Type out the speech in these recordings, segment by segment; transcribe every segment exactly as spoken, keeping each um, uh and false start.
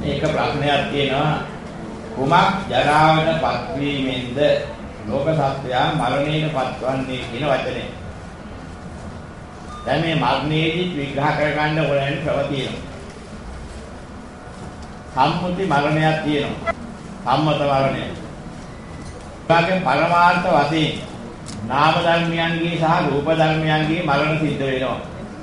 ඒක ප්‍රශ්නයක් තියෙනවා. කුමක් ජරාවට පත්වීමෙන්ද ලෝක සත්‍යය මරණයට පත්වන්නේ කියන වචනේ. දැන් මේ මරණයේදී විග්‍රහ කරගන්න ඕනෑන ක්‍රම තියෙනවා. සම්මුති මරණයක් තියෙනවා. සම්මත මරණය. ඒකෙන් පරමාර්ථ වශයෙන් නාම ධර්මයන්ගේ සහ රූප ධර්මයන්ගේ මරණ සිද්ධ වෙනවා.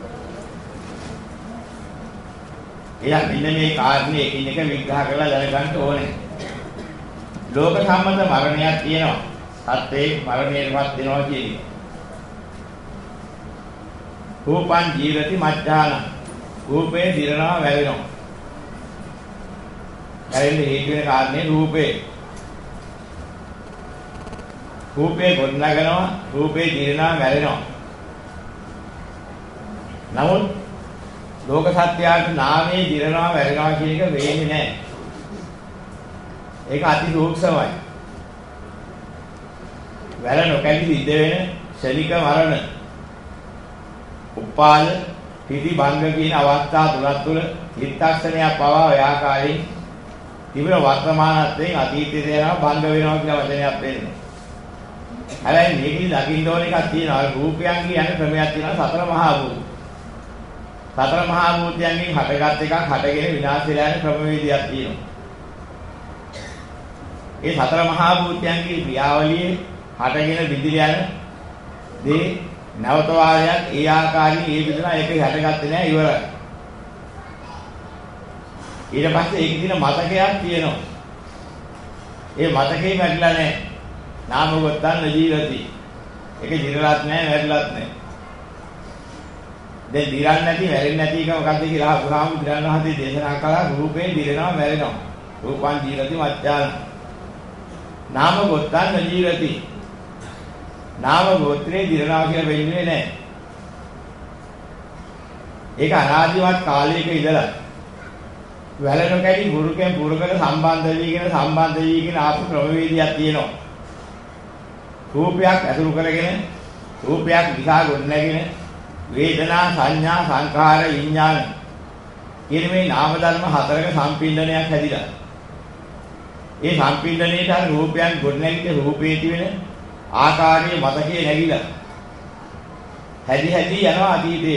එයා මෙන්න මේ කාරණේ එකින් එක විග්‍රහ කරලා දැනගන්න ඕනේ. ලෝක සම්මත මරණයක් තියෙනවා. සත්‍යේ මරණයටපත් වෙනවා කියන්නේ. රූපං ජීවති මච්ඡාන. රූපේ දිරනවා වැවෙනවා. ඇයිනේ හේතු වෙන කාරණේ රූපේ. රූපේ ගොඩනගනවා, රූපේ දිරනවා වැවෙනවා. නමුත් ලෝක සත්‍යයට නාමයේ දිරනවා වැවෙනවා කියන එක වෙන්නේ නැහැ. ඒක අති සූක්ෂමයි. වැර නොකැඩි සිද්ධ වෙන ශනික මරණ. උපාද පිටි භංග කියන අවස්ථා තුනක් තුළ චිත්තක්ෂණයක් පවා ඔය ආකාරයෙන් තිබෙන වර්තමානත්වයෙන් අතීතයට යනවා භංග වෙනවා කියලා වචනයක් වෙන්නේ. හැබැයි මේකේ දකින්න ඕන එකක් තියෙනවා. රූපයන්ගේ යන ක්‍රමයක් තියෙනවා සතර මහා භූත. සතර මහා භූතයන්ගෙන් හටගත් එකක් හටගෙන විනාශ වෙලා යන ක්‍රමවේදයක් තියෙනවා. ඒ සතර මහා භූතයන්ගේ ක්‍රියාවලියේ හටගෙන විදිල යන දේ නැවත වාරයක් ඒ ආකාරයෙන් ඒ විදිහට ඒක හටගත්තේ නැහැ ඉවරයි. ඊට පස්සේ ඒකේ තියෙන මතකයක් තියෙනවා. ඒ මතකේ වැටලා නැහැ. නාම ගොත්තන් ජීවිතي. ඒක දිරලත් නැහැ වැරලත් නැහැ. දැන් දිරන්නේ නැති වැරෙන්නේ නැති එක මොකද්ද කියලා අහුවාම දිරන්න හදේ දේශනා කළා රූපේ දිරනවා වැරෙනවා. රූපං ජීවිතي මච්ඡාන. නාම ගොත්තන් ජීවිතي. නාම ගෝත්‍රේ දිරනවා කියලා වෙන්නේ නැහැ. ඒක අනාදිමත් කාලයක ඉඳලා වැලන කැටි පුරුකෙන් පුරුකට සම්බන්ධ වීගෙන සම්බන්ධ වීගෙන ආපු ක්‍රමවේදයක් තියෙනවා. රූපයක් ඇසුරු කරගෙන රූපයක් දිහා ගොඩනැගෙන වේදනා සංඥා සංඛාර විඥාන කියන මේ නාම ධර්ම හතරක සම්පින්ඩනයක් හැදිලා. ඒ සම්පින්ඩණයට අර රූපයන් ගොඩනැගිච්ච රූපේ තියෙන ආකාරයේ මතකයේ නැగిලා හැදි හැදි යනවා අතීතේ.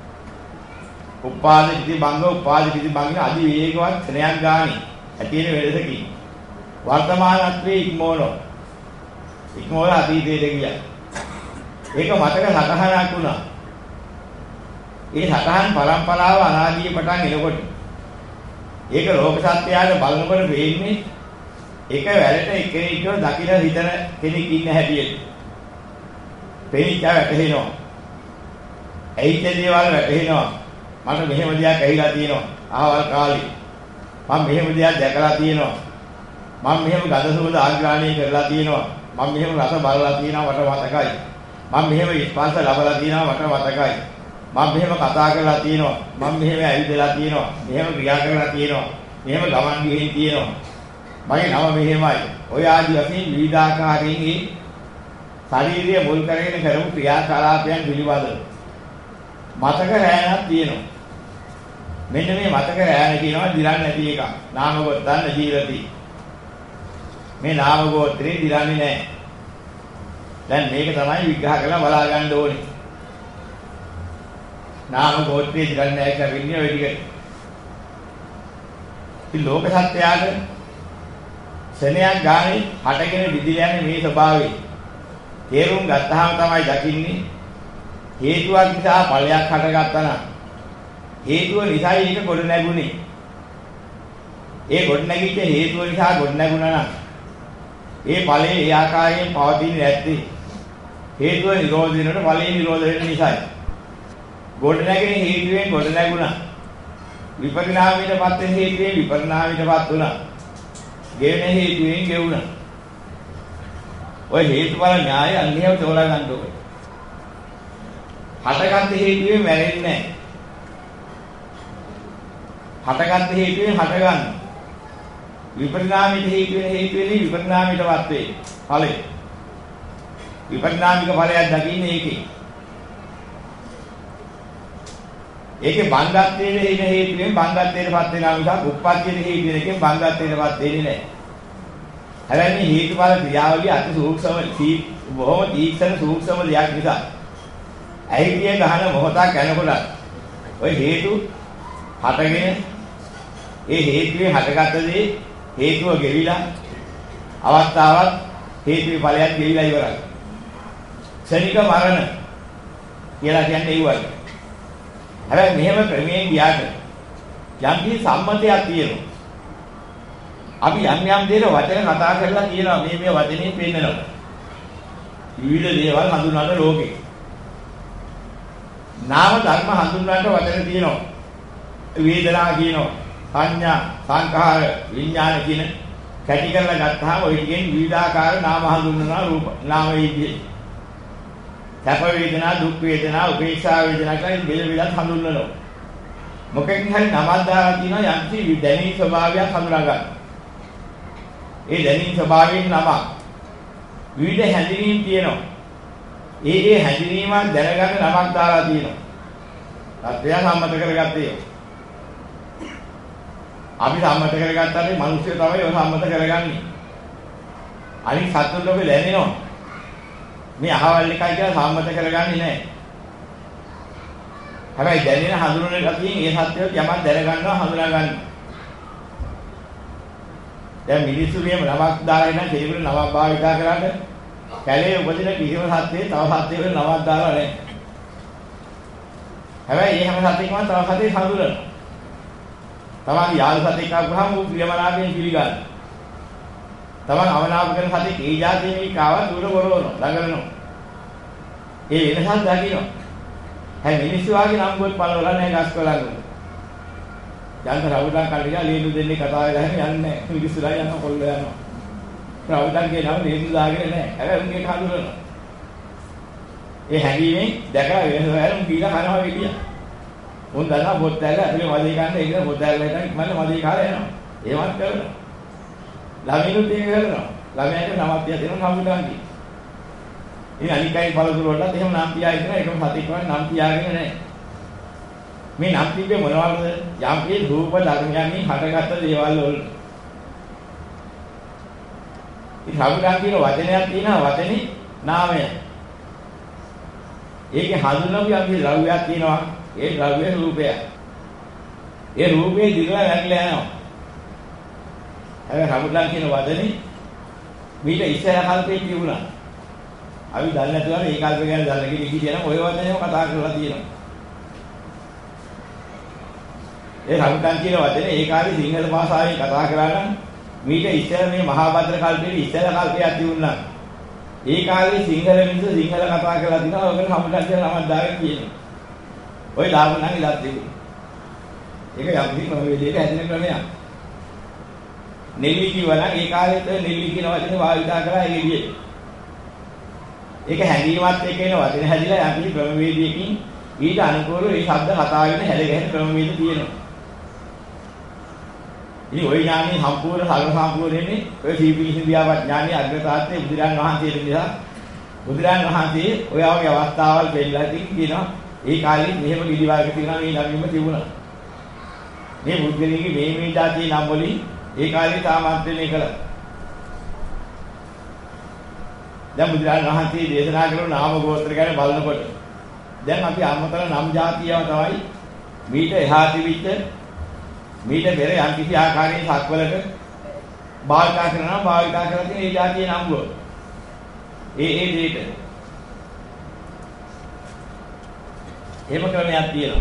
උපාද ඉති බංග උපාද ඉති බංග අදි වේගවත් ක්‍රමයක් ගානේ ඇතින වෙලසකින් වර්තමානත්වයේ ඉක්මෝනෝ ඉක්මෝල අතීතයට ගියා. ඒක මතක සතහනක් වුණා. ඒ සතහන් පරම්පරාව අනාදී පටන් එනකොට ඒක ලෝක සත්‍යයට බලනකොට වෙන්නේ ඒක වැරට එක්කෙනෙක්ව දකින්න හිතන කෙනෙක් ඉන්න හැටියට. පෙනිච්ච වැටෙනවා. ඇයිද දේවල් වැටෙනවා. මට මෙහෙම දෙයක් ඇහිලා තියෙනවා. අහවල් කාලේ. මම මෙහෙම දෙයක් දැකලා තියෙනවා. මම මෙහෙම ගඳ සුවඳ ආග්‍රහණය කරලා තියෙනවා. මම මෙහෙම රස බලලා තියෙනවා මට මතකයි. මම මෙහෙම ස්පර්ශ ලබලා තියෙනවා මට මතකයි. මම මෙහෙම කතා කරලා තියෙනවා. මම මෙහෙම ඇවිදලා තියෙනවා. මෙහෙම ක්‍රියා කරලා තියෙනවා. මෙහෙම ගමන් ගිහින් තියෙනවා. මගේ නම මෙහෙමයි. ඔය ආදි වශයෙන් විවිධාකාරයෙන් ශාරීරිය මුල් කරගෙන කරමු ක්‍රියාකලාපයන් පිළිබඳව මතක රැණක් තියෙනවා. මෙන්න මේ මතක රැණ කියනවා දිරන්නේ නැති එක. නාම ගොත්තන් ජීවිතي. මේ නාම ගෝත්‍රේ දිරන්නේ නැහැ. දැන් මේක තමයි විග්‍රහ කරලා බලා ගන්න ඕනේ. නාම ගෝත්‍රේ දිරන්නේ නැහැ කියලා වෙන්නේ ඔය ටික. ඉතින් ලෝක සත්‍යයක සෙනයක් ගානේ හටගෙන විදිල යන්නේ මේ ස්වභාවය. තේරුම් ගත්තාම තමයි දකින්නේ හේතුවක් නිසා ඵලයක් හටගත්තා නම් හේතුව නිසායි ඒක ගොඩ නැගුණේ. ඒ ගොඩ නැගිච්ච හේතුව නිසා ගොඩ නැගුණා නම් ඒ ඵලයේ ඒ ආකාරයෙන් පවතින්නේ නැත්තේ හේතුව නිරෝධ වෙනකොට ඵලයේ නිරෝධ වෙන නිසායි. ගොඩ නැගෙන හේතුවෙන් ගොඩ නැගුණා. විපරිණාමයටපත් වෙන හේතුවෙන් විපරිණාමයටපත් වුණා. ගෙවෙන හේතුවෙන් ගෙවුණා. ඔය හේතුඵල න්‍යාය අන්‍යව තෝරා ගන්න ඕනේ. හටගත් හේතුවෙන් මැරෙන්නේ නැහැ. හටගත් හේතුවෙන් හටගන්න. විපරිණාමිත හේතුවෙන් හේතුවෙන් විපරිණාමයටපත් වේ. ඵලෙ. විපරිණාමික ඵලයක් දකින්නේ ඒකේ. ඒකේ බංගත්වයේ ඉන හේතුවෙන් බංගත්වයටපත් වෙනා මිසක් උප්පත්තියේ හේතු වෙන එකෙන් බංගත්වයටපත් වෙන්නේ නැහැ. හැබැයි මේ හේතුඵල ක්‍රියාවලිය අති සූක්ෂම බොහොම තීක්ෂණ සූක්ෂම දෙයක් නිසා ඇහිදිය ගහන මොහොතක් යනකොට ඔය හේතු හටගෙන ඒ හේතුවේ හටගත්ත දේ හේතුව ගෙවිලා අවස්ථාවක් හේතුවේ ඵලයක් ගෙවිලා ඉවරයි. ක්ෂණික මරණ කියලා කියන්නේ ඒ වගේ. හැබැයි මෙහෙම ක්‍රමයෙන් ගියාට යම් කිසි සම්මතයක් තියෙනවා. අපි යම් යම් දේට වචන කතා කරලා කියනවා මේ මේ වචනේ පෙන්නනවා. විවිධ දේවල් හඳුන්වන ලෝකේ. නාම ධර්ම හඳුන්වන්නට වචන තියෙනවා. වේදනා කියනවා. සංඥා, සංඛාර, විඥාන කියන කැටි කරලා ගත්තාම ඔය ටිකෙන් විවිධාකාර නාම හඳුන්වනවා රූප. නාම වේදියේ. සැප වේදනා, දුක් වේදනා, උපේක්ෂා වේදනා කියන බෙද බෙදත් හඳුන්වනවා. මොකකින් හරි නමක් දාලා තියෙනවා යම් කිසි දැනීම් ස්වභාවයක් හඳුනා ගන්න. ඒ දැනීම් ස්වභාවයෙන් නමක් විවිධ හැඳිනීම් තියෙනවා. ඒ ඒ හැඳිනීම දැනගන්න නමක් දාලා තියෙනවා. තත්ත්වය සම්මත කරගත්තේ. අපි සම්මත කරගත්තාට මිනිස්සු තමයි ඔය සම්මත කරගන්නේ. අනිත් සත්තුන් ලෝකේ දැනෙනවා. මේ අහවල් එකයි කියලා සම්මත කරගන්නේ නැහැ. හැබැයි දැනෙන හඳුනන ගතියෙන් ඒ සත්‍යය යමක් දැනගන්නවා හඳුනා ගන්නවා. දැන් මිනිස්සු මෙහෙම නමක් දාලා ඉන්න කෙනෙකුට නමක් භාවිතා කරාට කැලේ උපදින කිසිම සත්‍යයේ තව සත්‍යයකට නමක් දාලා නැහැ. හැබැයි මේ හැම සත්‍යයකම තව සත්‍යයක් හඳුනනවා. තමන් යාළු සත්‍යයක් ආවම ඌ ප්‍රියමනාපයෙන් පිළිගන්නවා. තමන් අවනාප කරන සත්‍යයක් ඒ જાතියේ කාව දුර කරවනවා, ළඟරනවා. ඒ වෙනසක් දකින්නවා. හැබැයි මිනිස්සු වාගේ නම් ගොත් පළවල නැහැ ගස් කොළඟ. යන්ත රවුඩන් කල්ලිලා ලීනු දෙන්නේ කතා වෙලා යන්නේ නැහැ. මිනිස්සුලා යනවා කොල්ල යනවා. රවුඩන්ගේ නම ලීනු දාගෙන නැහැ. හැබැයි උන්ගේ කඳුරනවා. ඒ හැංගීමෙන් දැකලා වෙනස වලම බීලා කනවා විදිය. උන් දන්නා බොත් ඇල්ල ඇතුලේ මදේ ගන්න ඒක බොත් ඇල්ල හිටන් ඉක්මනට මදේ කාලා යනවා. ඒවත් කරනවා. ළමිනුත් ඒක කරනවා. ළමයාට නමක් තියා දෙනවා කවුරුන් කි. ඉතින් අනිකයි පළතුරු වලට එහෙම නම් තියාගෙන ඒකම සතිකවත් නම් තියාගෙන නැහැ. මේ නම් තිබ්බේ මොනවද? යම් කී රූප ධර්මයන්ගෙන් හටගත්ත දේවල් වල. ඉතින් හවුඩන් කියන වචනයක් තියෙනවා වචනේ නාමය. ඒකේ හඳුන්වපු යම් කී ද්‍රව්‍යයක් තියෙනවා. ඒ ද්‍රව්‍ය රූපය. ඒ රූපේ දිගලා වැටලා යනවා. හැබැයි හවුඩන් කියන වචනේ මීට ඉස්සර කල්පේ තිබුණා. අපි දන්නේ නැතුව ඒ කල්ප ගැන දන්නේ කිසි කෙනෙක් ඔය වචනේම කතා කරලා තියෙනවා. ඒ රංගන් කියන වචනේ ඒ කාලේ සිංහල භාෂාවෙන් කතා කරා නම් මීට ඉස්සර මේ මහා භද්‍ර කල්පයේ ඉස්සර කල්පයක් තිබුණා. ඒ කාලේ සිංහල මිනිස්සු සිංහල කතා කරලා දිනවා ඔයගෙන හමුදන් කියලා නමක් දාගෙන කියනවා. ඔය දාපු නම් ඉලක්ක තිබුණා. ඒක යම් කිසි මොහොතේක හැදෙන ක්‍රමයක්. නෙල්ලි කියවලා ඒ කාලේත් නෙල්ලි කියන වචනේ භාවිතා කරා ඒ විදිහට. ඒක හැංගීමත් එක්ක එන වචන හැදිලා යම් කිසි ක්‍රමවේදයකින් ඊට අනුකූලව ඒ ශබ්ද කතාගෙන හැලගෙන ක්‍රමවේද තියෙනවා. ඉතින් ওই ඥානෙ සම්පූර්ණ සර්ව සම්පූර්ණ වෙන්නේ ඔය සීපීසින්දියාවත් ඥානෙ අග්‍රතාත්තේ බුදුරන් වහන්සේට නිසා බුදුරන් වහන්සේ ඔය වගේ අවස්ථාවල් දෙන්නලා තියෙනවා. ඒ කාලේ මෙහෙම පිළිවාරක තියෙනවා මේ ළඟින්ම තිබුණා. මේ බුද්ධලිගේ මේ මේ જાතිය නම් වලින් ඒ කාලේ සාමර්ථ්‍යනේ කළා. දැන් බුදුරන් වහන්සේ දේශනා කරන නාම ගෝත්‍ර ගැන බලනකොට දැන් අපි අමතර නම් જાතියව තමයි මීට එහා තිබිච්ච මීට පෙර යම් කිසි ආකාරයේ සක්වලක භාවිතා කරනවා භාවිතා කරලා තියෙන ඒ જાතිය නම් වල ඒ ඒ දෙයට එහෙම ක්‍රමයක් තියෙනවා.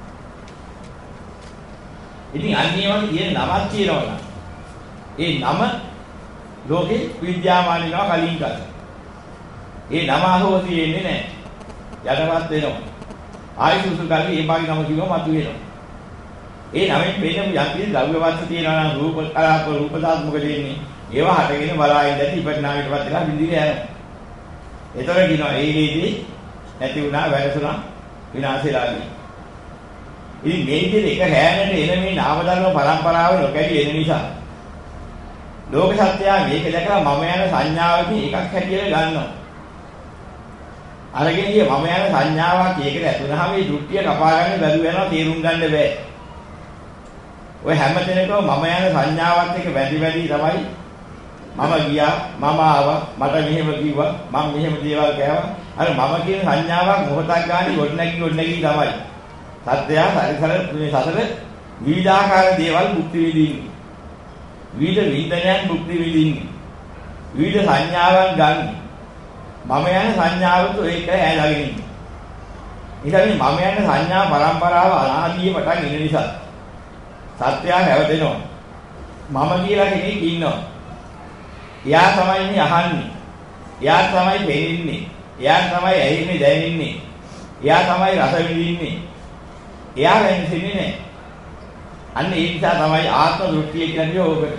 ඉතින් අන්නේ වගේ තියෙන නමක් තියෙනවා. ඒ නම ලෝකේ විද්‍යාමාන වෙනවා කලින් කල. ඒ නම අහෝසි වෙන්නේ නැහැ. යටපත් වෙනවා. ආයි සුසු කල්ලි ඒ භාගි නම කිව්වම මතු වෙනවා. ඒ නමෙන් වෙන යම් කිසි ද්‍රව්‍ය වස්තු තියෙනවා නම් රූප කලාප රූප දාත් මොකද වෙන්නේ? ඒවා හටගෙන බලාගෙන දැටි ඉපදනාවිටපත් වෙලා බින්දිනේ යනවා. ඒතර කියනවා ඒ හේදී නැති වුණා වැරසුණා විනාශෙලා ගියා. ඉතින් මේ විදිහට එක හැෑනට එන මේ නාම ධර්ම පරම්පරාව නොකැඩි එන නිසා ලෝක සත්‍යය මේක දැකලා මම යන සංඥාවකින් එකක් හැටියට ගන්නවා. අරගෙන ගිය මම යන සංඥාවක් ඒකට ඇතුළාම මේ දෘෂ්ටිය කපා ගන්න බැරුව යනවා තේරුම් ගන්න බෑ. ඔය හැම තැනකම මම යන සංඥාවත් එක්ක වැඩි වැඩි තමයි මම ගියා මම ආවා මට මෙහෙම කිව්වා මම මෙහෙම දේවල් කෑවා. අර මම කියන සංඥාවක් මොහොතක් ගානේ ගොඩ නැගි ගොඩ නැගි තමයි. සත්‍යය සරිසර මේ සතර විවිධාකාර දේවල් මුක්ති විඳින්නේ. විවිධ විඳනයන් මුක්ති විඳින්නේ. විවිධ සංඥාවන් ගන්න. මම යන සංඥාවතු ඒක ඇදගෙන ඉන්නේ. ඊට මම යන සංඥා පරම්පරාව අනාදී පටන් ඉන්න නිසා සත්‍යය හැවදෙනවා. මම කියලා කෙනෙක් ඉන්නවා. එයා තමයි මේ අහන්නේ. එයා තමයි පෙනෙන්නේ. එයා තමයි ඇහින්නේ දැනෙන්නේ. එයා තමයි රස විඳින්නේ. එයා වෙන්නේ නැහැ. අන්න ඒ නිසා තමයි ආත්ම දෘෂ්ටිය කියන්නේ ඕකට.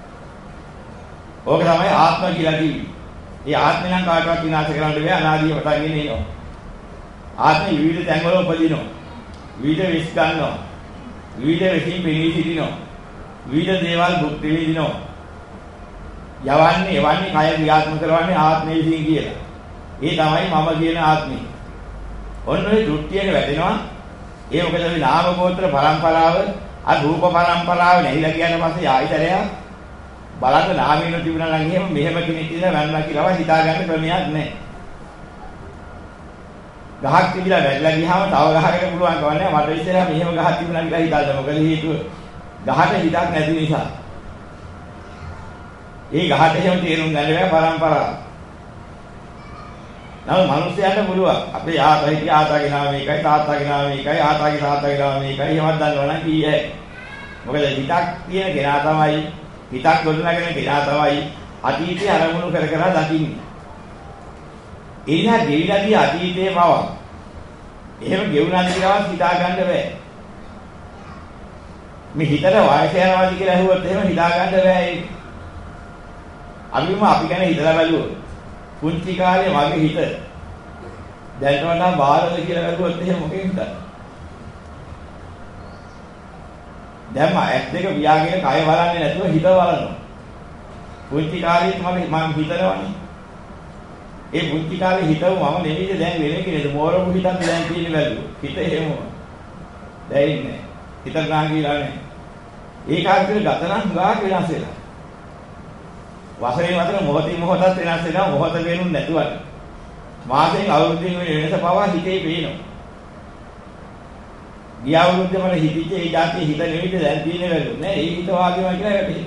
ඕක තමයි ආත්ම කියලා කිව්වේ. ඒ ආත්මය නම් කාටවත් විනාශ කරන්න බෑ අනාදිය වටගෙන එනවා. ආත්මෙ විවිධ තැන්වල උපදිනවා. විවිධ විස් ගන්නවා. විවිධ විසින් පිළි සිටිනවා. විවිධ දේවල් භුක්ති විඳිනවා. යවන්නේ යවන්නේ කය ක්‍රියාත්මක කරවන්නේ ආත්මය විසින් කියලා. ඒ තමයි මම කියන ආත්මය. ඔන්න ඔය දෘෂ්ටියක වැටෙනවා. ඒ මොකද මේ නාම ගෝත්‍ර පරම්පරාව අ රූප පරම්පරාව නැහිලා කියන පස්සේ ආයිතරය බලන්න නාමීන තිබුණා නම් එහෙම මෙහෙම කෙනෙක් ඉඳලා වැන්නා කියලාව හිතා ගන්න ක්‍රමයක් නැහැ. ගහක් තිබිලා වැටලා ගියාම තව ගහකට පුළුවන් කවන්නේ මට ඉස්සරහා මෙහෙම ගහක් තිබුණා කියලා හිතාගන්න. මොකද හේතුව ගහට හිතක් නැති නිසා. ඒ ගහට එහෙම තේරුම් ගන්න බෑ පරම්පරාව. නම මිනිස්යාට පුළුවන්. අපේ ආතා හිටිය ආතාගේ නාම මේකයි තාත්තාගේ නාම මේකයි ආතාගේ තාත්තාගේ නාම මේකයි එහෙමත් දන්නවනම් කීයයි. මොකද හිතක් තියෙන කෙනා තමයි හිතක් ගොඩනගෙන කෙනා තමයි අතීතයේ අරමුණු කර කර දකින්නේ. එනිසා දෙවිලාදී අතීතයේ බව. එහෙම ගෙවුනන්ද කියලාවත් හිතා ගන්න බෑ. මේ හිතට වායස යනවාද කියලා අහුවොත් එහෙම හිතා ගන්න බෑ ඒක. අපිම අපි ගැන හිතලා බලුවොත් පුංචි කාලේ මගේ හිත දැනට වඩා බාරද කියලා බලුවොත් එහෙම මොකෙන්ද? දැන් මම ඇස් දෙක පියාගෙන කය බලන්නේ නැතුව හිත බලනවා. පුංචි කාලේත් මම මම හිතනවනේ. ඒ පුංචි කාලේ හිතව මම නෙමෙයිද දැන් වෙන කෙනෙක් මෝරපු හිතක් දැන් තියෙන්නේ බැලුවෝ. හිත එහෙම. දැයින්නේ. හිත ගාගීලා නැහැ. ඒ කාර්යවල ගතනම් ගාක් වෙනස් වෙලා. වසරේ වතර මොහොතින් මොහොතත් වෙනස් වෙනවා මොහොත වෙනුන් නැතුවට. මාසෙන් අවුරුද්දෙන් වෙන වෙනස පවා හිතේ පේනවා. ගිය අවුරුද්දේ මම හිතිච්ච ඒ જાතිය හිත නෙවෙයිද දැන් තියෙන්නේ වැළුනේ නෑ ඒ හිත වාගේම කියලා වැටෙන්නේ.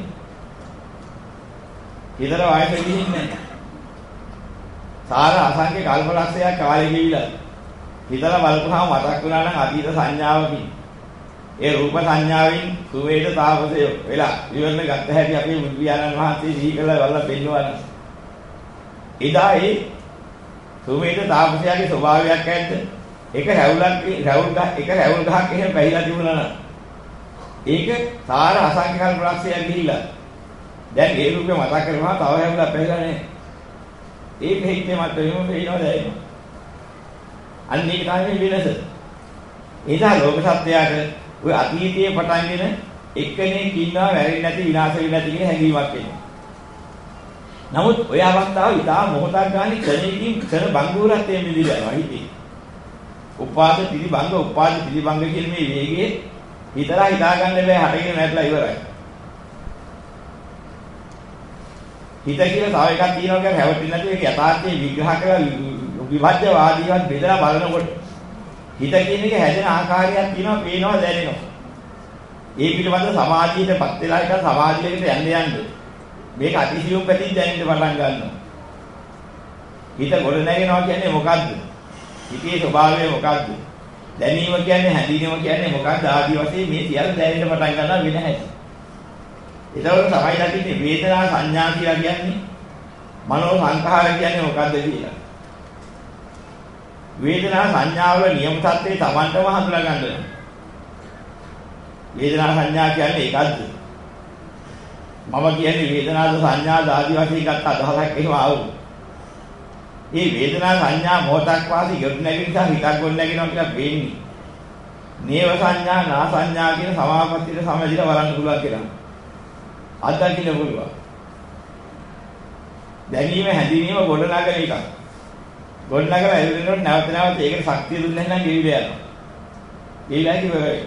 හිතට වයස ගිහින්නේ නැහැ. සාර අසංඛ්‍ය කල්පලක්ෂයක් කාලෙ ගිවිලා. හිතලා බලපුවාම මතක් වුණා නම් අතීත සංඥාවකින්. ඒ රූප සංඥාවෙන් සුවේද තාපසය වෙලා විවරණ ගත්ත හැටි අපේ බුදුයාණන් වහන්සේ සිහි කළා වල්ලා පෙන්වනවා. එදා ඒ සුවේද තාපසයාගේ ස්වභාවයක් ඇද්ද? එක රැවුලක් රැවුල් ගහ එක රැවුල් ගහක් එහෙම පැහිලා තිබුණා නම් ඒක සාර අසංඛ්‍ය කල්පලක්ෂයක් ගිහිලා. දැන් ඒ රූපේ මතක් කරනවා තව රැවුලක් පැහිලා නැහැ. ඒ මෙහිතේ මත වෙනම වෙනවා දැන්. අන්න ඒක තමයි වෙනස. එදා ලෝක සත්‍යයට ඔය අතීතයේ පටන්ගෙන එක්කෙනෙක් ඉන්නවා වැරෙන්නේ නැති විනාශ වෙන්නේ නැති කියන හැඟීමක් එනවා. නමුත් ඔය අවස්ථාව ඉතා මොහොතක් ගානේ ක්ෂණයකින් ක්ෂණ බංගුරත්වයෙන් මිදිලා යනවා හිතේ. උපාද පිළිබංග උපාද පිළිබංග කියන මේ වේගයේ හිතලා හිතා ගන්න බෑ හටගෙන නැట్లా ඉවරයි. හිත කියලා තව එකක් තියෙනවා කියන්නේ හැවටින්නේ නැති ඒක යථාර්ථයේ විග්‍රහ කරලා විභජ්‍යවාදීවත් බෙදලා බලනකොට හිත කියන එක හැදෙන ආකාරයක් තියෙනවා පේනවා දැනෙනවා. ඒ පිළිබඳ සමාධියටපත් වෙලා එක සමාධියකට යන්න යන්න මේක අතිසියුම් පැතින් දැනෙන්න පටන් ගන්නවා. හිත ගොඩ නැගෙනවා කියන්නේ මොකද්ද? හිතේ ස්වභාවය මොකද්ද? දැනීම කියන්නේ හැඳිනීම කියන්නේ මොකද්ද? ආදී වශයෙන් මේ සියල්ල දැනෙන්න පටන් ගන්නවා වෙන හැටි. ඒතකොට තමයි දකින්නේ වේදනා සංඥා කියලා කියන්නේ මනෝ සංඛාර කියන්නේ මොකද්ද කියලා. වේදනා සංඥාවල නියම තත්ත්වේ Tamanටම හඳුනා ගන්න. වේදනා සංඥා කියන්නේ ඒකද්ද? මම කියන්නේ වේදනාද සංඥාද ආදී වශයෙන් ගත්ත අදහසක් එහෙම ආවොත්. මේ වේදනා සංඥා මොහොතක් වාසී යොත් නැගින නිසා හිතක් ගොඩ නැගිනවා කියලා වෙන්නේ. නේව සංඥා නා සංඥා කියන සමාපත්තියට සමදිලා බලන්න පුළුවන් කියලා. අත්දකින්න පුළුවන්. දැනීම හැඳිනීම ගොඩ නගන එක. ගොඩනගලා එළිනොත් නැවත නැවත ඒකට ශක්තිය දුන්නේ නැත්නම් ගෙවිලා යනවා. ගෙවිලා ඉවරයි.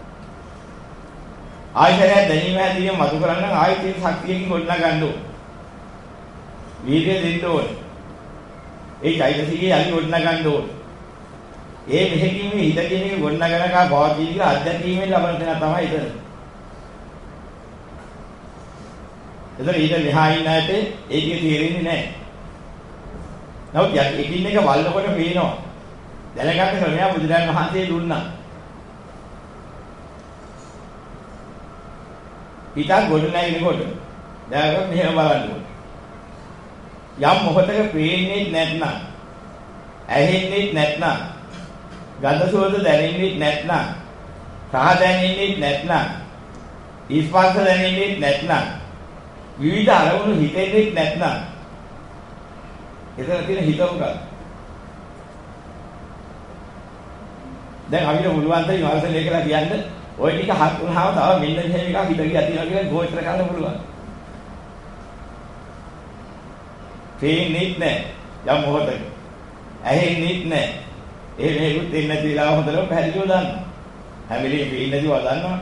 ආයතනය දැනීම හැදීම මතු කරන්න ආයතන ශක්තියකින් ගොඩනගා ගන්න ඕන. වීර්යය දෙන්න ඕන. ඒ චෛතසිකයේ යලි ගොඩනගා ගන්න ඕන. ඒ මෙහෙකින් මේ හිත කියන එක ගොඩනගනකා පවතින කියලා අධ්‍යක්ීමෙන් ලබන තැන තමයි එතන. එතන ඊට මෙහා ඉන්න ඇට ඒකේ තේරෙන්නේ නැහැ. නමුත් එකින් එක වල්නකොට පේනවා. දැනගන්න ක්‍රමය බුදුරජාණන් වහන්සේ දුන්නා. හිතක් ගොඩ නැගිනකොට දැන් මෙහෙම බලන්න ඕනේ. යම් මොහොතක පේන්නේ නැත්නම් ඇහෙන්නේ නැත්නම් ගඳ සුවඳ දැනෙන්නේ නැත්නම් රහ දැනෙන්නේ නැත්නම් ස්පර්ශ දැනෙන්නේ නැත්නම් විවිධ අරමුණු හිතෙන්නේ නැත්නම් එතන තියෙන හිත මොකක්ද? දැන් අපිට පුළුවන් තරම් විමර්ශනය කරලා කියන්න ඔය ටික හත් වුණාම තව මෙන්න මෙහෙම එකක් හිත ගියා තියෙනවා කියලා ගෝචර කරන්න පුළුවන්. පේන්නේ නැහැ යම් මොහොතක. ඇහෙන්නේ නැහැ. ඒ මේකුත් දෙන්නේ නැති වෙලාව හොඳටම පැහැදිලිව දන්නවා. හැම වෙලේම පේන්නේ නැතිව දන්නවා.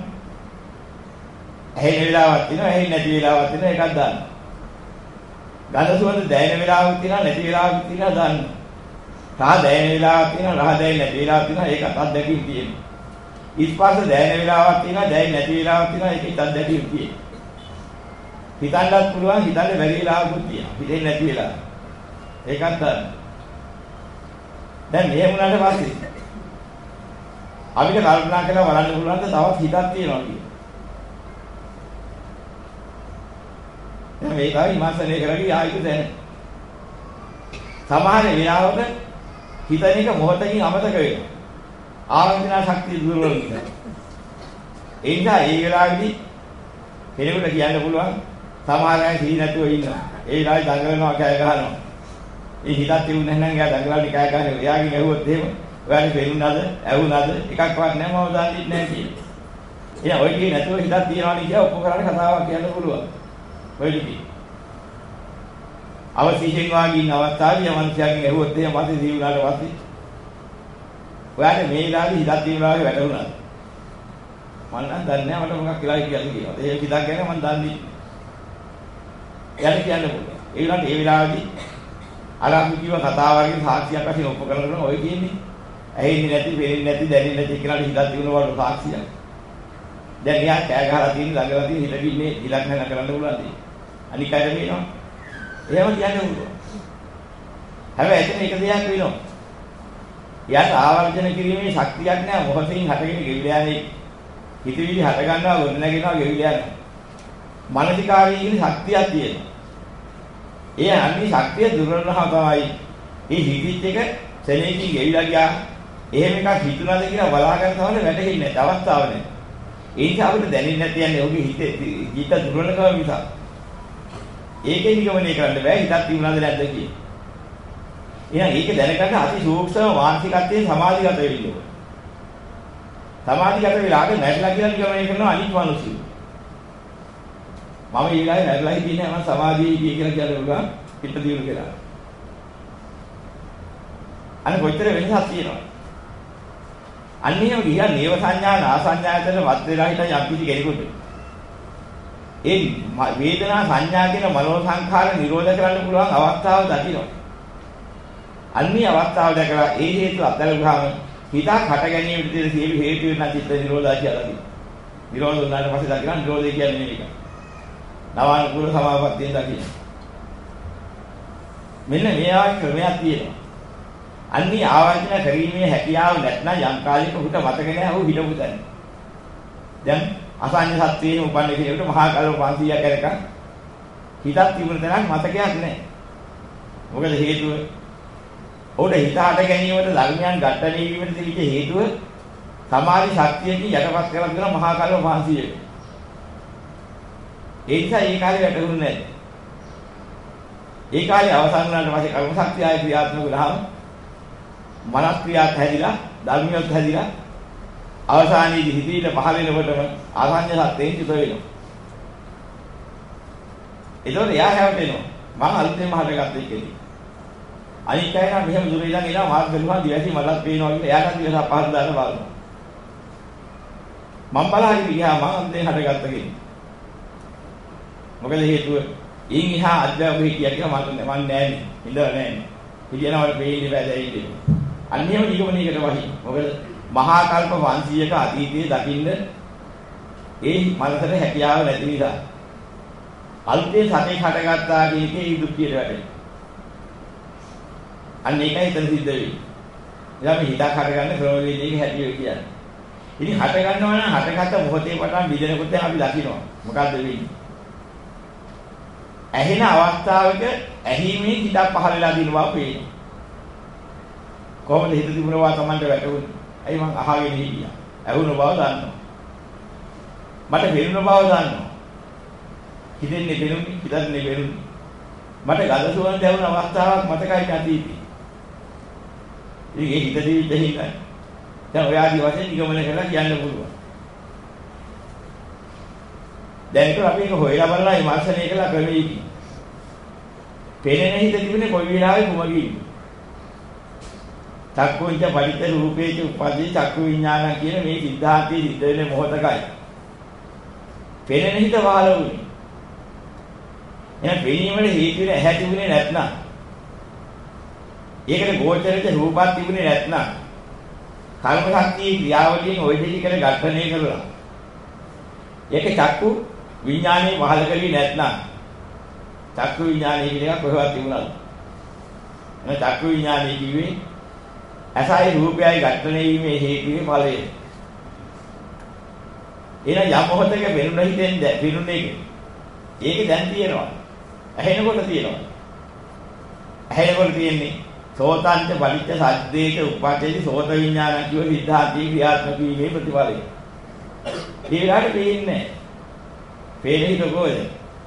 ඇහෙන වෙලාවක් තියෙනවා, ඇහෙන්නේ නැති වෙලාවක් තියෙනවා ඒකක් දන්නවා. ගඳ සුවඳ දැනෙන වෙලාවක් තියෙනවා, නැති වෙලාවක් තියෙනවා දන්නවා. රහ දැනෙන වෙලාවක් තියෙනවා, රහ දැනෙන්නේ නැති වෙලාවක් තියෙනවා ඒකත් අත්දැකීම් තියෙනවා. ස්පර්ශ දැනෙන වෙලාවක් තියෙනවා, දැනෙන්නේ නැති වෙලාවක් තියෙනවා ඒකත් අත්දැකීම් තියෙනවා. හිතන්නත් පුළුවන්, හිතන්නේ බැරි වෙලාවකුත් තියෙනවා. හිතෙන්නේ නැති වෙලාව. ඒකත් දන්නවා. දැන් මෙහෙම වුණාට පස්සේ අපිට කල්පනා කරලා බලන්න පුළුවන් තවත් හිතක් තියෙනවා කියලා. දැන් මේකයි විමර්ශනය කරගිය ආයිත් දැන. සමහර වෙලාවක හිතන එක මොහොතකින් අමතක වෙනවා. ආරම්භනා ශක්තිය දුර්වල වෙනවා. ඒ නිසා ඒ වෙලාවේදී කෙනෙකුට කියන්න පුළුවන් සමහර අය සී නැතුව ඉන්නවා. ඒ වෙලාවේ දඟලනවා, කෑ ගහනවා. ඒ හිතක් තිබුණ නැත්නම් එයා දඟලන්නේ කෑ ගහනවා. එයාගෙන් ඇහුවොත් එහෙම ඔයාලට පෙරුණාද, ඇහුණාද එකක්වත් නැහැ මම දන්නේ නැහැ කියලා. එයා ඔය කියේ නැතුව හිතක් තියනවානේ කියලා ඔප්පු කරලා කතාවක් කියන්න පුළුවන්. ඔය ටිකේ. අවසීයෙන් වාගින් අවස්ථාවේ මනුස්සයන්ගෙන් ඇහුවොත් එහෙම පස්සේ දීුණාට පස්සේ ඔයාලට මේ විලාදී හිතක් තියනවාගේ වැටුණාද? මම නම් දන්නේ නැහැ මට මොකක් කියලා කියන්නේ කියලා. ඒ හිතක් ගැන මම දන්නේ නැහැ. එයාට කියන්න පුළුවන්. ඒ විලාට ඒ විලාදී අර අපි කිව්ව කතාව වගේ සාක්ෂියක් වශයෙන් ඔප්පු කරලා ඔය කියන්නේ ඇහෙන්නේ නැති, පේන්නේ නැති, දැනෙන්නේ නැති කියලා හිතක් තියනවා වගේ සාක්ෂියක්. දැන් එයා කෑ ගහලා තියෙන ළඟලා තියෙන හිතකින්නේ ඉලක්ක නැන කරන්න පුළුවන් දෙයක්. අනික අය වෙනවා. එහෙම කියන්න පුළුවන්. හැබැයි එතන එක දෙයක් වෙනවා. යාට ආවර්ජන කිරීමේ ශක්තියක් නැහැ. මොහොතින් හටගෙන ගෙවිලා යන්නේ. හිතවිලි හට ගන්නවා, ගොඩ නැගෙනවා, ගෙවිලා යනවා. මානසිකාරී කියන ශක්තියක් තියෙනවා. ඒ අන්නේ ශක්තිය දුර්වලවම තමයි මේ හිතිච්ච එක සෙනෙකින් ගෙවිලා ගියා. එහෙම එකක් හිතුණාද කියලා බලා ගන්න තමයි වැටහෙන්නේ නැති අවස්ථාව නේ. ඒ නිසා අපිට දැනෙන්නේ නැති යන්නේ ඔහුගේ හිතේ හිත දුර්වලකම නිසා. ඒකේ නිගමනය කරන්න බෑ හිතක් තියුණාද නැද්ද කියලා. එහෙනම් ඒක දැනගන්න අති සූක්ෂම මානසිකත්වයේ සමාධිගත වෙන්න ඕනේ. සමාධිගත වෙලාට නැట్లా කියලා නිගමනය කරනවා අනිත් මිනිස්සු. මම ඊළඟ නැట్లా හිටියේ නැහැ මම සමාධියේ කියලා කියලා බලුවා පිට දියුණු කියලා. අනේ කොච්චර වෙනසක් තියෙනවද? අන්නේම ගියා නේව සංඥා නා සංඥායතන වත් වෙලා හිටන් යම්කිසි කෙනෙකුට ඒ වේදනා සංඥා කියන මනෝ සංඛාර නිරෝධ කරන්න පුළුවන් අවස්ථාව දකිනවා. අන්නේ අවස්ථාව දැකලා ඒ හේතු අත්දැකගාම හිතක් හට ගැනීම විදිහට සියලු හේතු වෙන චිත්ත නිරෝධය කියලා කියනවා. නිරෝධ වුණාට පස්සේ දකිනවා නිරෝධය කියන්නේ මේක. නවානුකූල සමාපත්තියෙන් දකින්න. මෙන්න මේ ආකාර ක්‍රමයක් තියෙනවා. අන්නේ ආවර්ජන කිරීමේ හැකියාව නැත්නම් යම් කාලයක උට මතක නැහැ ਉਹ හිටපු තැන. දැන් අසඤ්ඤ සත්‍යයේ උපන්න කෙනෙකුට මහා කල්ප පන්සීයක් කරක හිතක් තිබුණ තැනක් මතකයක් නැහැ. මොකද හේතුව? උඩ හිත හට ගැනීමට ධර්මයන් ඝට්ටණය වීමට තිබිච්ච හේතුව සමාධි ශක්තියකින් යටපත් කරලා දෙන මහා කල්ප පන්සීයක. ඒ නිසා ඒ කාලේ වැටුනේ නැහැ. ඒ කාලේ අවසන් වුණාට පස්සේ කර්ම ශක්තිය ආය ක්‍රියාත්මක වුණාම මනස් ක්‍රියාත් හැදිලා ධර්මියත් හැදිලා අවසානයේදී හිතීට පහළ වෙනකොටම ආසඤ්ඤ සත්‍යයෙන් චුත වෙනවා. ඒතකොට එයා හැවටෙනවා. මම අලුතෙන්ම හදගත්ත එකේදී. අනිත් අය නම් මෙහෙම දුර ඉඳන් එනවා මාත් බැලුවා දිවැසි මලක් පේනවා කියලා එයාට දිවස පහක් දාන්න බලනවා. මම බලහරි ගියා මම දැන් හටගත්ත කෙනෙක්. මොකද හේතුව ඊන් එහා අධ්‍යාපකයෙක් කියා කියලා මම මම නෑනේ. ඉඳලා නෑනේ. කියනවල පේන්නේ බෑ ඉන්නේ. අන්නේම නිගමනයකට වහි. මොකද මහා කල්ප පන්සීයක අතීතයේ දකින්න ඒ මනසට හැකියාව නැති නිසා. අල්පේ සතේ හටගත්තා කියන එකේ දුක්ඛියට වැටෙනවා. අන්න ඒකයි හිතන සිද්ධ වෙන්නේ. ඊළඟ හිතක් හටගන්න ප්‍රවේදයක හැටිය කියන්නේ. ඉතින් හට ගන්නවා නම් හටගත්ත මොහොතේ පටන් බිඳෙනකොට අපි දකිනවා. මොකද්ද වෙන්නේ? ඇහෙන අවස්ථාවක ඇහිමේ හිතක් පහළ වෙලා දින බව පේනවා. කොහොමද හිත තිබුණා තමන්ට වැටුනේ? ඇයි මං අහගෙන හිටියා. ඇහුණ බව දන්නවා. මට පෙනුන බව දන්නවා. හිතෙන්නේ පෙනුනේ, හිතන්නේ පෙනුනේ. මට ගඳ සුවඳ දැනුන අවස්ථාවක් මතකයි නැතියි. ඉතින් ඒ හිත දෙවි දෙහිලා. දැන් ඔය ආදි වශයෙන් නිගමනය කරලා කියන්න පුළුවන්. දැන් ඒක අපි ඒක හොයලා බලලා විමර්ශනය කළා ක්‍රමයකින්. පෙනෙන හිත තිබුණේ කොයි වෙලාවෙ කොමගින්. චක්කුංච පරිත්ත රූපේච උපදී චක්කු විඥාන කියන මේ සිද්ධාන්තයේ සිද්ධ වෙන මොහොතකයි. පෙනෙන හිත වහල වුණේ. එහෙනම් පෙනීමේ හේතු වෙන ඇහැ තිබුණේ නැත්නම් ඒකට ගෝචරිත රූපات තිබුණේ නැත්නම් කර්ම ශක්තිය ක්‍රියාවලියෙන් ওই දෙක කර ඝට්ටණය කරලා ඒක චක්කු විඥානේ වහල කලී නැත්නම් චක්කු විඥානේ කියන එක කොහෙවත් තිබුණාද? එහෙනම් චක්කු විඥානේ කිව්වේ ඇසයි රූපයයි ඝට්ටණය වීමේ හේතුවේ ඵලය. එහෙනම් යම් මොහොතක වෙනුන හිතෙන් පිරුණේ ඒක දැන් තියෙනවා. ඇහෙනකොට තියෙනවා. ඇහෙනකොට තියෙන්නේ සෝතංච පරිච්ඡ සද්දේක උපපතේති සෝත විඥාන කියව සිද්ධාන්තී ක්‍රියාත්මක වීමේ ප්‍රතිඵලය. ඒ විලාට පේන්නේ. පේන්නේ හිත කොහෙද?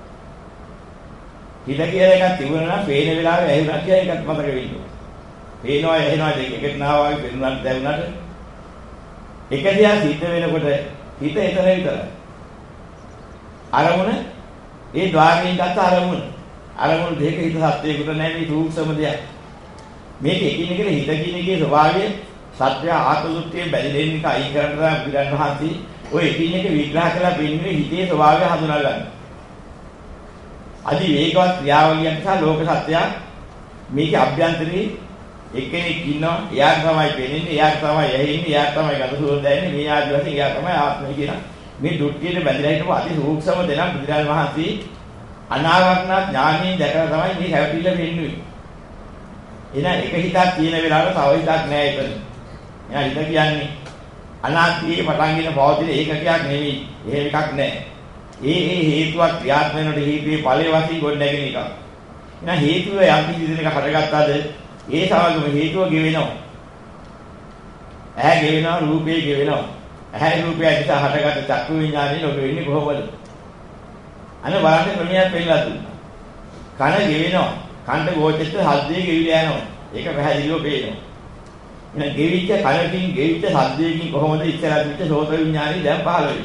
හිත කියලා එකක් තිබුණා නම් පේන වෙලාවේ ඇහුණා කියලා එකක් මතක වෙන්නේ. පේනවා ඇහෙනවා දෙක එකට නාවාගේ පෙනුනත් දැනුණාට එක දිහා සිද්ධ වෙනකොට හිත එතන විතරයි. අරමුණ ඒ ద్వාරයෙන් ගත්ත අරමුණ. අරමුණ දෙක හිත සත්‍යයකට නැහැ මේ සූක්ෂම දෙයක්. මේක එකිනෙකට හිත කියන එකේ ස්වභාවය සත්‍ය ආත්මෘත්‍යයෙන් බැඳෙන එක අයින් කරන්න තමයි බුදුරන් වහන්සේ ඔය එකිනෙක විග්‍රහ කරලා පෙන්වන්නේ හිතේ ස්වභාවය හඳුනා ගන්න. අදි වේගවත් ක්‍රියාවලියක් නිසා ලෝක සත්‍යය මේකේ අභ්‍යන්තරේ එක්කෙනෙක් ඉන්නවා එයා තමයි පෙනෙන්නේ එයා තමයි ඇහෙන්නේ එයා තමයි ගඳ සුවඳ දැනෙන්නේ මේ ආදි වශයෙන් එයා තමයි ආත්මය කියන මේ දුක්ඛයට බැඳලා හිටපු අති සූක්ෂම දෙනා බුදුරන් වහන්සේ අනාවරණ ඥානයෙන් දැකලා තමයි මේ හැවටිල්ල වෙන්නේ. එහෙනම් එක හිතක් තියෙන වෙලාවට තව හිතක් නැහැ එතන. එහෙනම් හිත කියන්නේ අනාත්මයේ පටන්ගෙන පවතින ඒකකයක් නෙවෙයි. එහෙම එකක් නැහැ. ඒ ඒ හේතුවක් ක්‍රියාත්මක වෙනකොට හේතුවේ ඵලයේ වශයෙන් ගොඩ නැගෙන එකක්. එහෙනම් හේතුව යම් කිසි දෙයක හටගත්තාද ඒ සමගම හේතුව ගෙවෙනවා. ඇහැ ගෙවෙනවා රූපේ ගෙවෙනවා. ඇහැ රූපය නිසා හටගත්ත චක්කු විඥානේ ලෝක වෙන්නේ කොහොමද? අනේ බලන්න ක්‍රමයක් පෙන්නලා දුන්නා. කන ගෙවෙනවා. කන්ට ගෝචිත හද්දේ ගෙවිලා යනවා. ඒක පැහැදිලිව පේනවා. එහෙනම් ගෙවිච්ච කනකින් ගෙවිච්ච හද්දේකින් කොහොමද ඉස්සරහට විච්ච සෝත විඥානේ දැන් පහළ වෙන්නේ?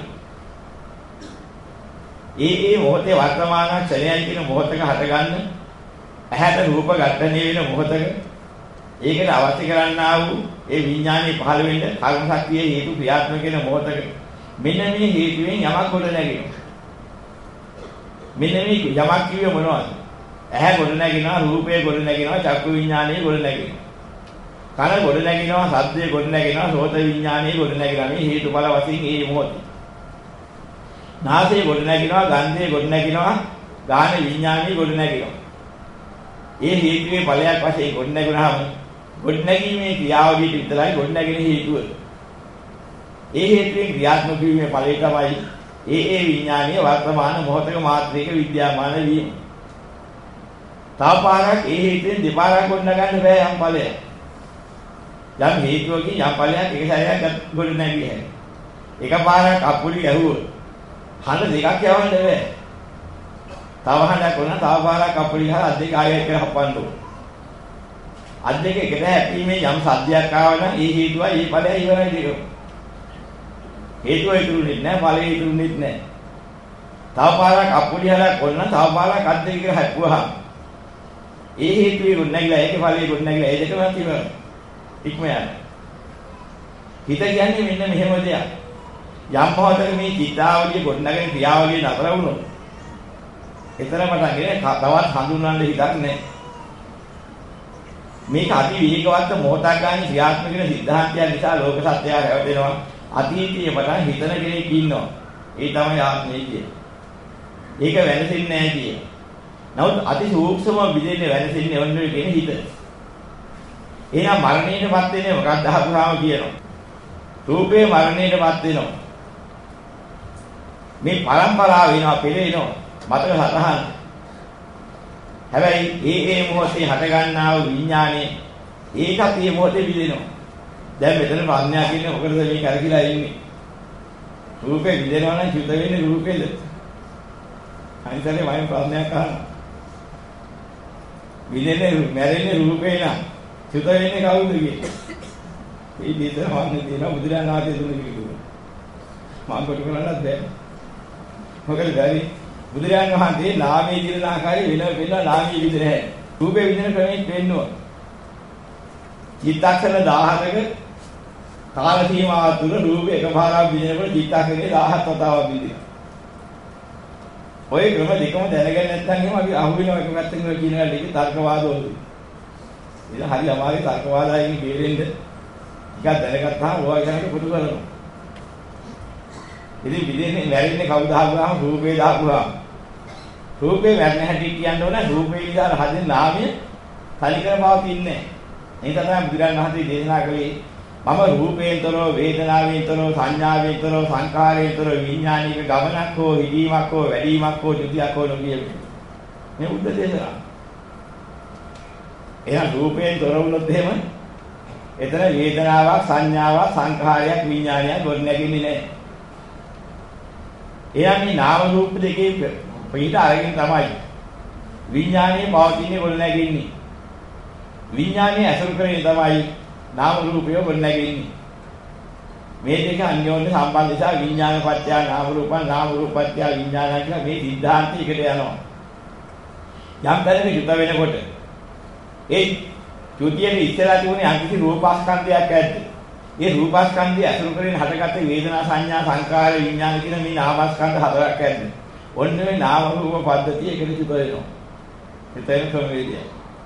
ඒ ඒ මොහොතේ වර්තමාන ක්ෂණයයි කියන මොහොතක හටගන්න ඇහැට රූප ඝට්ටණය වෙන මොහොතක ඒකට අවශ්‍ය කරන්නා වූ ඒ විඥානේ පහළ වෙන්න කර්ම ශක්තියේ හේතු ක්‍රියාත්මක වෙන මොහොතක මෙන්න මේ හේතුවෙන් යමක් ගොඩ නැගෙනවා. මෙන්න මේ යමක් කිව්වේ මොනවද? ඇහැ ගොඩ නැගෙනවා, රූපය ගොඩ නැගෙනවා, චක්කු විඥානේ ගොඩ නැගෙනවා. කන ගොඩ නැගෙනවා, ශබ්දය ගොඩ නැගෙනවා, සෝත විඥානේ ගොඩ නැගෙනවා. මේ හේතුඵල වශයෙන් මේ මොහොතේ. නාසය ගොඩ නැගෙනවා, ගන්ධය ගොඩ නැගෙනවා, ගාන විඥානේ ගොඩ නැගෙනවා. ඒ හේතුවේ ඵලයක් වශයෙන් ගොඩ නැගුණාම ගොඩ නැගීමේ ක්‍රියාවලියට විතරයි ගොඩ නැගෙන හේතුව. ඒ හේතුවේ ක්‍රියාත්මක වීමේ ඵලය තමයි ඒ ඒ විඥානීය වර්තමාන මොහොතක මාත්‍රික විද්‍යාමාන වීම. තාපාරක් ඒ හේතුවෙන් දෙපාරක් ගොඩ නගන්න බෑ යම් ඵලයක්. යම් හේතුවකින් යම් ඵලයක් එක සැරයක් ගොඩ නැගිය හැකියි. එකපාරක් අපුලි ගැහුවොත් හඳ දෙකක් යවන්න බෑ. තව හඳක් වුණා තව පාරක් අපුලි ගහලා අත් දෙක ආයෙත් කියලා හපන්න ඕන. අත් දෙක එකට හැපීමේ යම් සද්දයක් ආව නම් ඒ හේතුවයි ඒ ඵලයයි ඉවරයි දෙක. හේතුව ඉතුරුනේ නැහැ ඵලෙ ඉතුරුනේ නැහැ. තව පාරක් අපුලි හලක් වුණා තව පාරක් අත් දෙක කියලා හැපුවා. ඒ හේතුවේ ගොඩ නැගිලා ඒකේ ඵලයේ ගොඩ නැගිලා ඒ දෙකම තියෙනවා. ඉක්ම යන. හිත කියන්නේ මෙන්න මෙහෙම දෙයක්. යම් මොහොතක මේ චිත්තාවලිය ගොඩ නැගෙන ක්‍රියාවලිය නතර වුණොත් එතන පටන්ගෙන තවත් හඳුන්වන්න හිතක් නැහැ. මේක අති වේගවත් මොහොතක් ගන්න ක්‍රියාත්මක වෙන සිද්ධාන්තය නිසා ලෝක සත්‍යය රැවටෙනවා. අතීතයේ පටන් හිතන කෙනෙක් ඉන්නවා. ඒ තමයි ආත්මය කියන්නේ. ඒක වෙනසින්නේ නැහැ කියේ. නමුත් අති සූක්ෂම විදිහේ වෙනසින්නේ වන්නේ කියන හිත. එහෙනම් මරණයටපත් වෙන්නේ මොකක්ද අහපුවාම කියනවා. රූපේ මරණයටපත් වෙනවා. මේ පරම්පරාව වෙනවා පෙළෙනවා. මතක සතහන්. හැබැයි ඒ ඒ මොහොතේ හට ගන්නා වූ විඥානේ ඒකත් මේ මොහොතේ විදිනවා. දැන් මෙතන ප්‍රඥා කියන්නේ මොකටද මේ කරකිලා ඉන්නේ? රූපේ විදිනවා නම් චුත වෙන්නේ රූපේද? අනිතරේ වයින් ප්‍රඥා කරනවා. විදිනේ මැරෙන්නේ රූපේ නම් චුත වෙන්නේ කවුද කියන්නේ? මේ විදිහ වන්නේ දින බුදුරජාණන් වහන්සේ දුන්නේ කිව්වා. මම කොට කරන්නත් බැහැ. මොකද බැරි බුදුරජාණන් වහන්සේ නාමයේ දින ආකාරය වෙන වෙන නාමයේ විදිහ නැහැ. රූපේ විදින ක්‍රමයෙන් වෙන්නවා. චිත්තක්ෂණ දහහක කාල සීමාව තුළ රූපේ එකපාරක් විදිනකොට චිත්තක්ෂණේ දහහක් වතාවක් විදිනවා. ඔය ක්‍රම දෙකම දැනගෙන නැත්නම් එහෙම අපි අහුවෙනවා එක පැත්තකින් ඔය කියන එක තර්කවාදවලු. ඒක හරි අමාරුයි තර්කවාදයෙන් බේරෙන්න. ටිකක් දැනගත්තාම ඔය ගැනට පුදු කරනවා. ඉතින් විදින්නේ වැරෙන්නේ කවුද අහුවාම රූපේ දාපුවාම. රූපේ වැරෙන හැටි කියන්න ඕන රූපේ විතර හදින් නාමය කලිකර පවතින්නේ. ඒ තමයි බුදුරන් වහන්සේ දේශනා කළේ මම රූපේන්තරෝ වේදනාවේන්තරෝ සංඥාවේන්තරෝ සංඛාරේන්තරෝ විඥානික ගමනක් හෝ හිදීමක් හෝ වැඩිවීමක් හෝ ජුතියක් හෝ නොකිය මේ බුද්ධ දේශනා. එහෙනම් රූපේන්තර වුණොත් එහෙම එතන වේදනාවක් සංඥාවක් සංඛාරයක් විඥානයක් ගොඩ නැගෙන්නේ නැහැ. එයා මේ නාම රූප දෙකේ පිට අරගෙන තමයි විඥානයේ පවතින්නේ ගොඩ නැගෙන්නේ. විඥානයේ අසුර කරගෙන තමයි නාම රූපය ගොඩ නැගෙන්නේ. මේ දෙක අන්‍යෝන්‍ය සම්බන්ධ නිසා විඥාන පත්‍ය නාම රූපං නාම රූප පත්‍ය විඥාන කියලා මේ සිද්ධාන්තය එකට යනවා. යම් තැනක යුත වෙනකොට ඒ චුතියේ ඉස්සලා තිබුණේ අන්තිම රූපස්කන්ධයක් ඇද්ද? ඒ රූපස්කන්ධය අසුර කරගෙන හටගත්ත වේදනා සංඥා සංකාර විඥාන කියන මේ නාමස්කන්ධ හතරක් ඇද්ද? ඔන්න මේ නාම රූප පද්ධතිය එකට යුත වෙනවා. එතන ක්‍රමවේදය.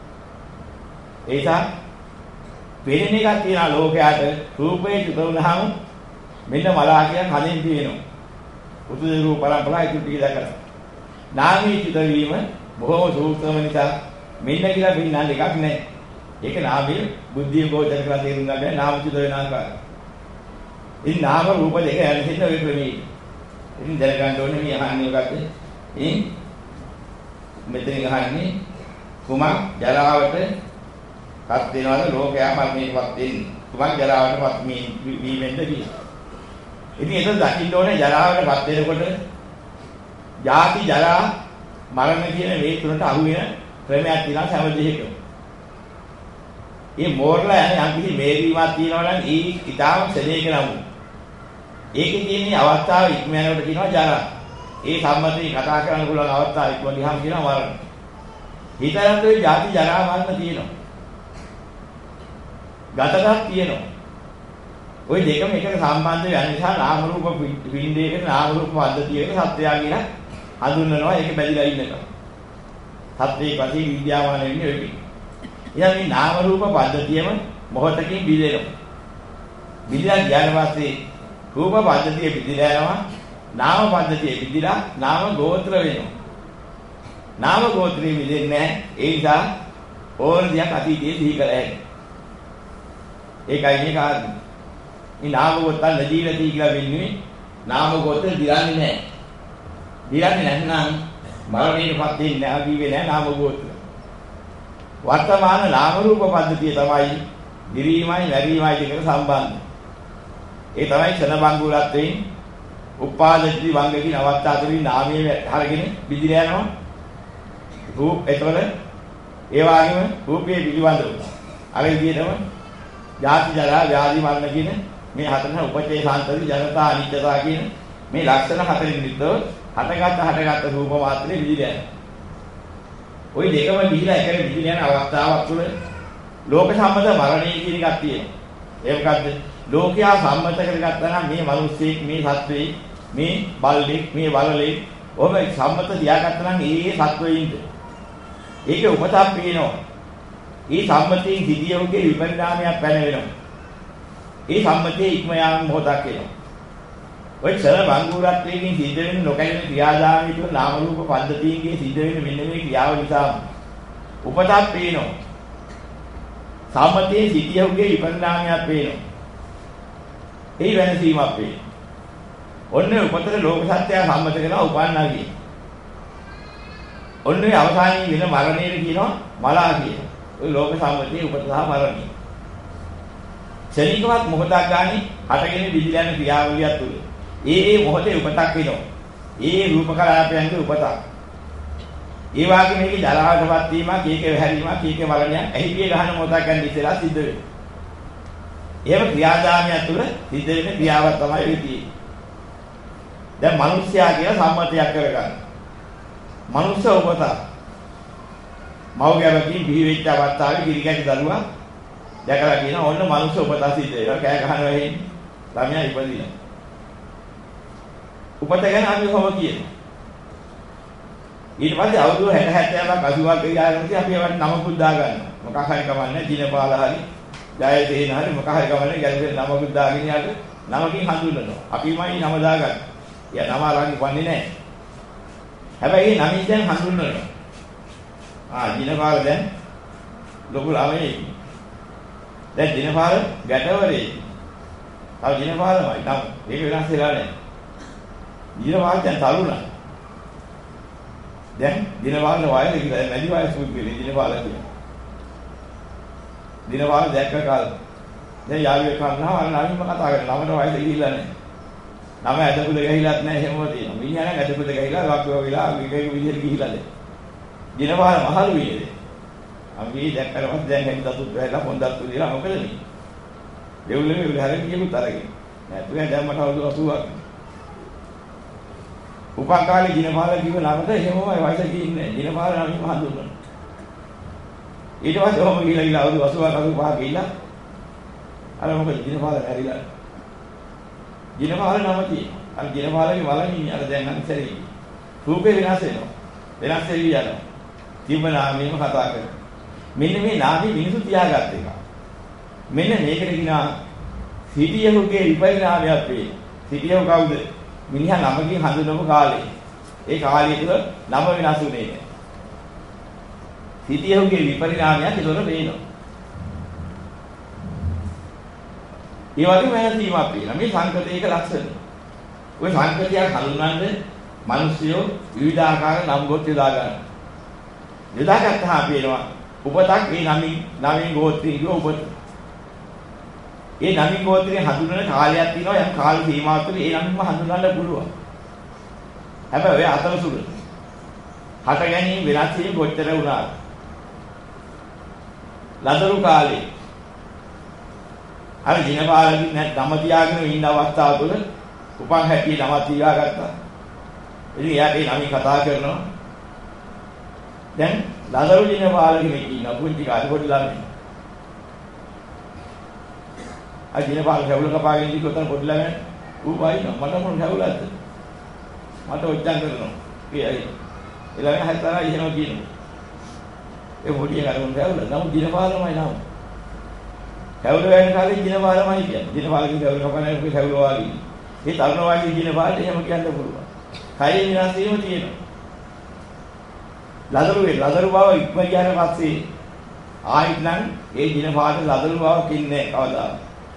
ඒසා වෙන එකක් තියන ලෝකයට රූපේ යුත වුණාම මෙන්න මලාකියක් හදින් තියෙනවා. උතුදේ රූප පරම්පරාව ඉතුරු ටික දැකලා. නාමී යුත වීම බොහෝම සූක්ෂම නිසා මෙන්න කියලා පින්නන්න එකක් නැහැ. ඒක නාමයේ බුද්ධිය ගෝචර කරලා තේරුම් ගන්න නාම චුත වෙන ආකාරය. ඉතින් නාම රූප දෙක යන්නේ ඔය ක්‍රමයේ. ඉතින් දැනගන්න ඕනේ මේ අහන්නේ මොකක්ද? ඉතින් මෙතනින් අහන්නේ කුමක් ජරාවට පත් වෙනවද ලෝකයා මරණයටපත් වෙන්නේ. කුමක් ජරාවටපත් මේ වෙන්නද කියලා. ඉතින් ඒක දකින්න ඕනේ ජරාවටපත් වෙනකොට ජාති ජරා මරණ කියන මේ තුනට අහු වෙන ක්‍රමයක් තියෙනවා හැම දෙයකම. මේ මෝරලා යන යම්කිසි මේරීමක් තියෙනවා නම් ඒ ඊටාම සැලේක නමු. ඒකේ තියෙන අවස්ථාව ඉක්ම යනකොට කියනවා ජරා. ඒ සම්මතයෙන් කතා කරන්න පුළුවන් අවස්ථාව ඉක්ම ගියාම කියනවා මරණ. ඊතරම්ගේ ජාති ජරා මරණ තියෙනවා. ගතකක් තියෙනවා. ওই දෙකම එකට සම්බන්ධ වෙන නිසා නාම රූප පින්ඩේක නාම රූප පද්ධතියක සත්‍යය කියලා හඳුන්වනවා. ඒක බැඳිලා ඉන්නකම්. සත්‍යයේ වශයෙන් විද්‍යාමාන වෙන්නේ ඔය ටික. එයා මේ නාම රූප පද්ධතියම මොහොතකින් බිඳෙනවා. බිඳලා ගියාට පස්සේ රූප පද්ධතිය බිඳලා යනවා. නාම පද්ධතිය බිඳලා නාම ගෝත්‍ර වෙනවා. නාම ගෝත්‍රෙ බිඳෙන්නේ නැහැ. ඒ නිසා ඕන දෙයක් අතීතයේ සිහි කර හැකියි. ඒකයි මේ කාරණේ. මේ නාම ගෝත්‍ර නදීලති කියලා වෙන්නේ නාම ගෝත්‍ර දිරන්නේ නැහැ. දිරන්නේ නැත්නම් මරණයටපත් වෙන්නේ නැහැ කිව්වේ නැහැ නාම ගෝත්‍ර. වර්තමාන නාම රූප පද්ධතිය තමයි දිරීමයි නැරීමයි දෙකට සම්බන්ධ. ඒ තමයි ක්ෂණ බංගුලත්වයෙන් උපාදිතී වංගකින් අවස්ථාවකදී නාමයේ හරගෙන බිදිලා යනවා. රූප එතකොට ඒ වගේම රූපයේ පිළිවඳව අර විදිහටම ජාති ජරා ව්‍යාධි මරණ කියන මේ හතරන උපචේ සාන්තති ජනතා අනිත්‍යතා කියන මේ ලක්ෂණ හතරින් විතර හටගත් හටගත් රූප මාත්‍රේ විදිහට යනවා. ওই දෙකම දීලා එකට විදින යන අවස්ථාවක් තුළ ලෝක සම්මත මරණය කියන එකක් තියෙනවා. ඒ මොකද්ද? ලෝකයා සම්මත කරගත්තා නම් මේ මිනිස්සෙක්, මේ සත්වෙයි, මේ බල්ලෙක්, මේ වලලෙක් ඔබ සම්මත තියාගත්තා නම් ඒ සත්වෙයින්ද ඒක උපතක් පේනවා. ඒ සම්මතයෙන් සිටියෝගේ විපරිණාමයක් පැන වෙනවා. ඒ සම්මතයේ ඉක්ම යාම මොහොතක් වෙනවා. ඔය චර වංගුරත්වයෙන් සිද්ධ වෙන නොකැලෙන ක්‍රියාදාමී තුන නාම රූප පද්ධතියන්ගේ සිද්ධ වෙන මෙන්න මේ ක්‍රියාව නිසා උපතක් පේනවා. සම්මතයේ සිටියෝගේ විපරිණාමයක් පේනවා. ඒ වෙනසීමක් පේනවා. ඔන්න උපතේ ලෝක සත්‍යය සම්මත කරලා උපන්නා කියන. ඔන්න ඒ අවසානයේ වෙන මරණයට කියනවා මලා කියන. ඔය ලෝක සම්මතයේ උපත සහ මරණය. ශරීරවත් මොහොතක් ගානේ හටගෙන දිවිලයන් ක්‍රියාවලියක් තුල. ඒ ඒ මොහොතේ උපතක් වෙනවා. ඒ රූප කලාපයන්ගේ උපතක්. ඒ වාගේ මේකේ ජලහටපත් වීමක්, කීකේ හැරීමක්, කීකේ මරණයක්, ඇහිපිය ගහන මොහොතක් ගන්න ඉස්සෙල්ලා සිද්ධ වෙනවා. එහෙම ක්‍රියාදාමයක් තුල සිද්ධ වෙන ක්‍රියාවක් තමයි වෙන්නේ. දැන් මිනිස්යා කියලා සම්මතයක් කරගන්න. මනුස්ස උපත. මව්ගැවකින් බිහි වෙච්ච අවස්ථාවේ කිරිකැටි දරුවා දැකලා කියන ඕන්න මනුස්ස උපත සිද්ධ වෙනවා. කෑ ගහනවා එහෙම. ළමයා ඉපදිලා. උපත ගැන අපි කොහොම කියනවා. ඊට පස්සේ අවුරුදු හැට හැත්තෑවක් අසූවක් ගියාම අපි ඒවට නමකුත් දා ගන්නවා. මොකක් හරි කමන්නේ දිනපාල හරි ජයදේන හරි මොකක් හරි කමන්නේ ගැලපෙන නමකුත් දාගෙන යාට නමකින් හඳුන්වනවා. අපිමයි නම දාගන්නේ. යා නම අරන් ඉපන්නේ නැහැ. හැබැයි මේ නමින් දැන් හඳුන්වනවා. ආ දිනපාල දැන් ලොකු ළමයි. දැන් දිනපාල ගැටවරේ. තව දිනපාලමයි. නම් ඒක වෙනස් වෙලා නැහැ. දිනපාල දැන් තරුණයි. දැන් දිනපාල වයස කියලා වැඩි වයසක් කියලා දිනපාල කියනවා. දිනපාල දැක්ක කාලේ දැන් යාළුවෙක් කන්නවා අර නමින්ම කතා කරනවා. ළමට වයස ගිහිල්ලා නැහැ. නම ඇදකුද ගහිලාත් නැහැ එහෙමම තියෙනවා. මිනිහා නම් ඇදකුද ගහිලා වක්කෝ වෙලා විකේක විදිහට ගිහිලාද. දිනපාල මහලු වීනේ. අපි දැක්කම දැන් හැටි දතුත් වැහලා පොන්දත් උදේලා මොකද මේ? දෙවුලේ වෙල හැරෙන්න කියමුත් අරගෙන. නැත්නම් දැන් මට අවුරුදු අසූවක්. උපන් කාලේ දිනපාල කිව්ව ළමට එහෙමමයි වයස ගිහින්නේ. දිනපාල නම් හඳුන්වනවා. ඊට පස්සේ ඔහොම ගිහිලා ගිහිලා අවුරුදු අසූවක් අසූපහක් ගිහිලා අර මොකද දිනපාල හැරිලා. දිනපාල නම තියෙනවා. අර දිනපාලගේ වලමින් අර දැන් අනිසරේ. රූපේ වෙනස් වෙනවා. වෙනස් වෙවි යනවා. තිබ්බ නාමයෙන්ම කතා කරනවා. මෙන්න මේ නාමي මිනිසු තියාගත්ත එක. මෙන්න මේකට කියනවා සිටියහුගේ විපරිණාමයක් වේ. සිටියහු කවුද? මිනිහා නමකින් හඳුනපු කාලේ. ඒ කාලය තුළ නම වෙනස් වුණේ නැහැ. සිටියහුගේ විපරිණාමයක් ඒතොර වෙනවා. ඒ වගේම වෙනසීමක් වෙනවා. මේ සංකතයක ලක්ෂණ. ඔය සංකතයක් හඳුනන්නේ මිනිස්සුયો විවිධාකාර නම් ගොත් යොදා ගන්නවා. යොදාගත්තාම පේනවා උපතක් ඒ නමින් නමින් ගෝත්‍රයේ උපත. ඒ නමින් ගෝත්‍රයේ හඳුනන කාලයක් තියෙනවා. යම් කාල සීමාවක් තුළ ඒ නමින්ම හඳුනන්න පුළුවන්. හැබැයි ඔය අතරසුර හට ගැනීම වෙනස් වීම කොච්චර වුණාද? ලදරු කාලේ අර දිනපාලකින් නැත් නම තියාගෙන ඉන්න අවස්ථාව තුළ උපන් හැටි නම තියාගත්තා. ඉතින් එයාට ඒ නමින් කතා කරනවා. දැන් ලදරු දිනපාල කෙනෙක් ඉන්නවා පුංචි කාලේ පොඩි ළමයි. අර දිනපාල කැවුල කපාගෙන ඉඳි කොතන පොඩි ළමයි ඌ වයින්නවා මට මොන කැවුලක්ද? මට ඔච්චම් කරනවා. කියයි. ඒ ළමයි හතරයි එහෙම කියනවා. ඒ පොඩි එකා මොන කැවුලද? නමුත් දිනපාලමයි නම. කැවුල වෙන කාලේ දිනපාලමයි කියන්නේ. දිනපාලගේ කැවුල කපන්නේ ඔකේ කැවුල වාගේ. ඒ තරුණ වයසේ දිනපාලට එහෙම කියන්න පුළුවන්. කයි විනාශ වීම තියෙනවා. ලදරුවේ ලදරු බව ඉක්ම ගියාට පස්සේ ආයිත් නම් ඒ දිනපාල ලදරු බවක් ඉන්නේ කවදාද?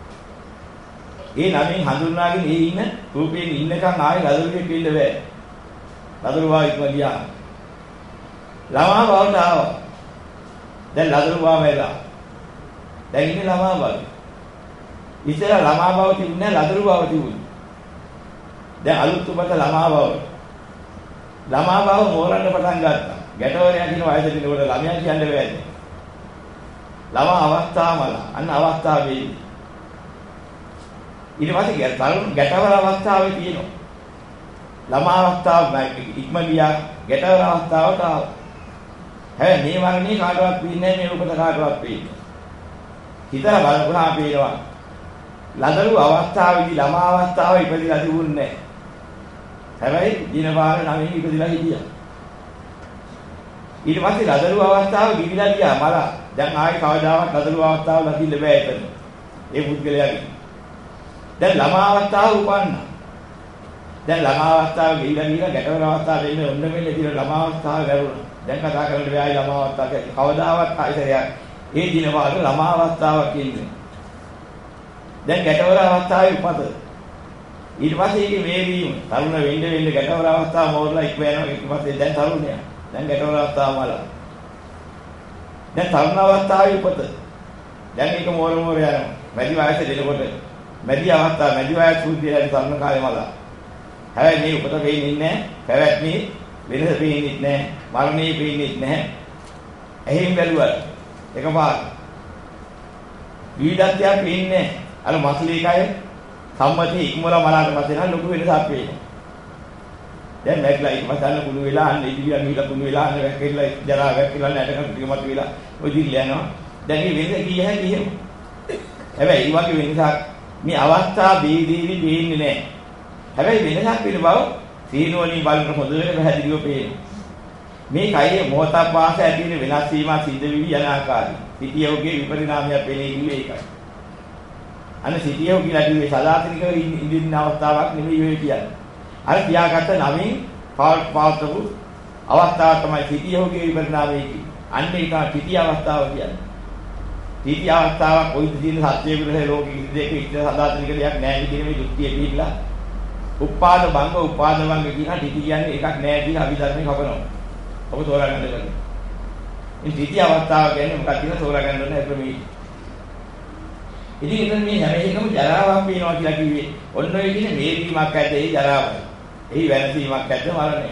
ඒ නමින් හඳුන්වාගෙන ඒ ඉන්න රූපයෙන් ඉන්නකන් ආයෙ ලදරුවේ පිළ බෑ. ලදරු බව ඉක්ම ගියා. ළමා බවට ආවා. දැන් ලදරු බව වෙලා. දැන් ඉන්නේ ළමා බව. ඉතල ළමා බව තිබුණේ ලදරු බව තිබුණේ. දැන් අලුත් උපත ළමා බව. ළමා බව මෝරන්න පටන් ගත්තා. ගැටවරයා කියන වයසට ඉන්නකොට ළමයා කියන්නේ බෑනේ. ළමා අවස්ථාවමල අන්න අවස්ථාවේ ඊට පස්සේ ගැටවර අවස්ථාවේ තියෙනවා. ළමා අවස්ථාව ඉක්ම ගියා ගැටවර අවස්ථාවට ආවා. හැබැයි මේ වර්ණේ කාටවත් පේන්නේ නැහැ, මේ උපත කාටවත් පේන්නේ. හිතලා බලපුවාම පේනවා. ලදරු අවස්ථාවේදී ළමා අවස්ථාවේ ඉපදිලා තිබුණේ නැහැ. හැබැයි දිනපාර නවයේ ඉපදිලා හිටියා. ඊට පස්සේ ලදරු අවස්ථාව ගිවිලා ගියා මල. දැන් ආයේ කවදාවත් ලදරු අවස්ථාව ලකින්න බෑ එතන. ඒ පුද්ගලයාගේ. දැන් ළමා අවස්ථාව උපන්නා. දැන් ළමා අවස්ථාව ගිවිලා ගිහිලා ගැටවර අවස්ථාවේ ඉන්න ඔන්න මෙන්න ඉතින් ළමා අවස්ථාව ගැරුණා. දැන් කතා කරන්න බෑයි ළමා අවස්ථාව කවදාවත් ආයෙත් ඒ දිනපාර ළමා අවස්ථාවක් ඉන්නේ. දැන් ගැටවර අවස්ථාවේ උපත. ඊට පස්සේ ඒකේ වේවීම තරුණ වෙන්න වෙන්න ගැටවර අවස්ථාව මෝරලා ඉක්ම යනවා. ඊට පස්සේ දැන් තරුණයා. දැන් ගැටවර අවස්ථාව වල. දැන් තරුණ අවස්ථාවේ උපත. දැන් ඒක මෝර මෝර යනවා. මැදි වයසේ දෙනකොට මැදි අවස්ථාව මැදි වයස සූතියලා තරුණ කාලේ මල. හැබැයි මේ උපත වෙන්නේ නැහැ. පැවැත්මේ වෙනස වෙන්නේ නැහැ. මරණේ වෙන්නේ නැහැ. එහෙන් බැලුවා. එකපාර. විවිධත්වයක් වෙන්නේ අර මස්ලීකය සම්මතී ඉක්මවලා මලාට පස්සේ නම් ලොකු වෙනසක් වෙනවා. දැන් නැගලා ඊට පස්සේ අන්න කුණු වෙලා අන්න ඉදිරියට ගිහිලා කුණු වෙලා අන්න වැක්කෙලා ජරා වැක්කෙලා නැටක ටික මත වෙලා ඔය දිල්ල යනවා. දැන් මේ වෙනස කීය හැකි එහෙම. හැබැයි මේ වගේ වෙනසක් මේ අවස්ථා බීදීවි දෙන්නේ නැහැ. හැබැයි වෙනසක් වෙන බව සීනුවලින් බලන හොඳට පැහැදිලිව පේනවා. මේ කයේ මොහොතක් වාස ඇති වෙන වෙනස් වීමක් සිද්ධ වෙවි යන ආකාරය. සිටියෝගේ විපරිණාමයක් වෙන්නේ කිව්වේ ඒකයි. අන්න සිටියෝ කියලා කිව්වේ සදාතනිකව ඉඳින්න අවස්ථාවක් නෙමෙයි ඔය කියන්නේ. අර කියාගත්ත නවීන් පාවතපු අවස්ථාව තමයි සිටියෝගේ විපරිණාමය කියන්නේ. අන්න ඒක සිටිය අවස්ථාව කියන්නේ. සිටිය අවස්ථාවක් කොයිද තියෙන සත්‍ය විරහ ලෝකෙ දෙක ඉන්න සදාතනික දෙයක් නැහැ කියන මේ දෘෂ්ටිය පිළිලා උපාද භංග උපාද භංග කියන ටික කියන්නේ එකක් නැහැ කියලා අභිධර්මයේ කපනවා. ඔබ තෝරාගන්න දෙන්න. මේ සිටිය අවස්ථාව කියන්නේ මොකක්ද කියලා තෝරාගන්න ඕනේ ක්‍රමී. ඉතින් එතන මේ හැම එකම ජරාවක් වෙනවා කියලා කිව්වේ. ඔන්න ඔය කියන්නේ මේවීමක් ඇද්ද ඒ ජරාවයි. එහි වෙනසීමක් ඇද්ද මරණය.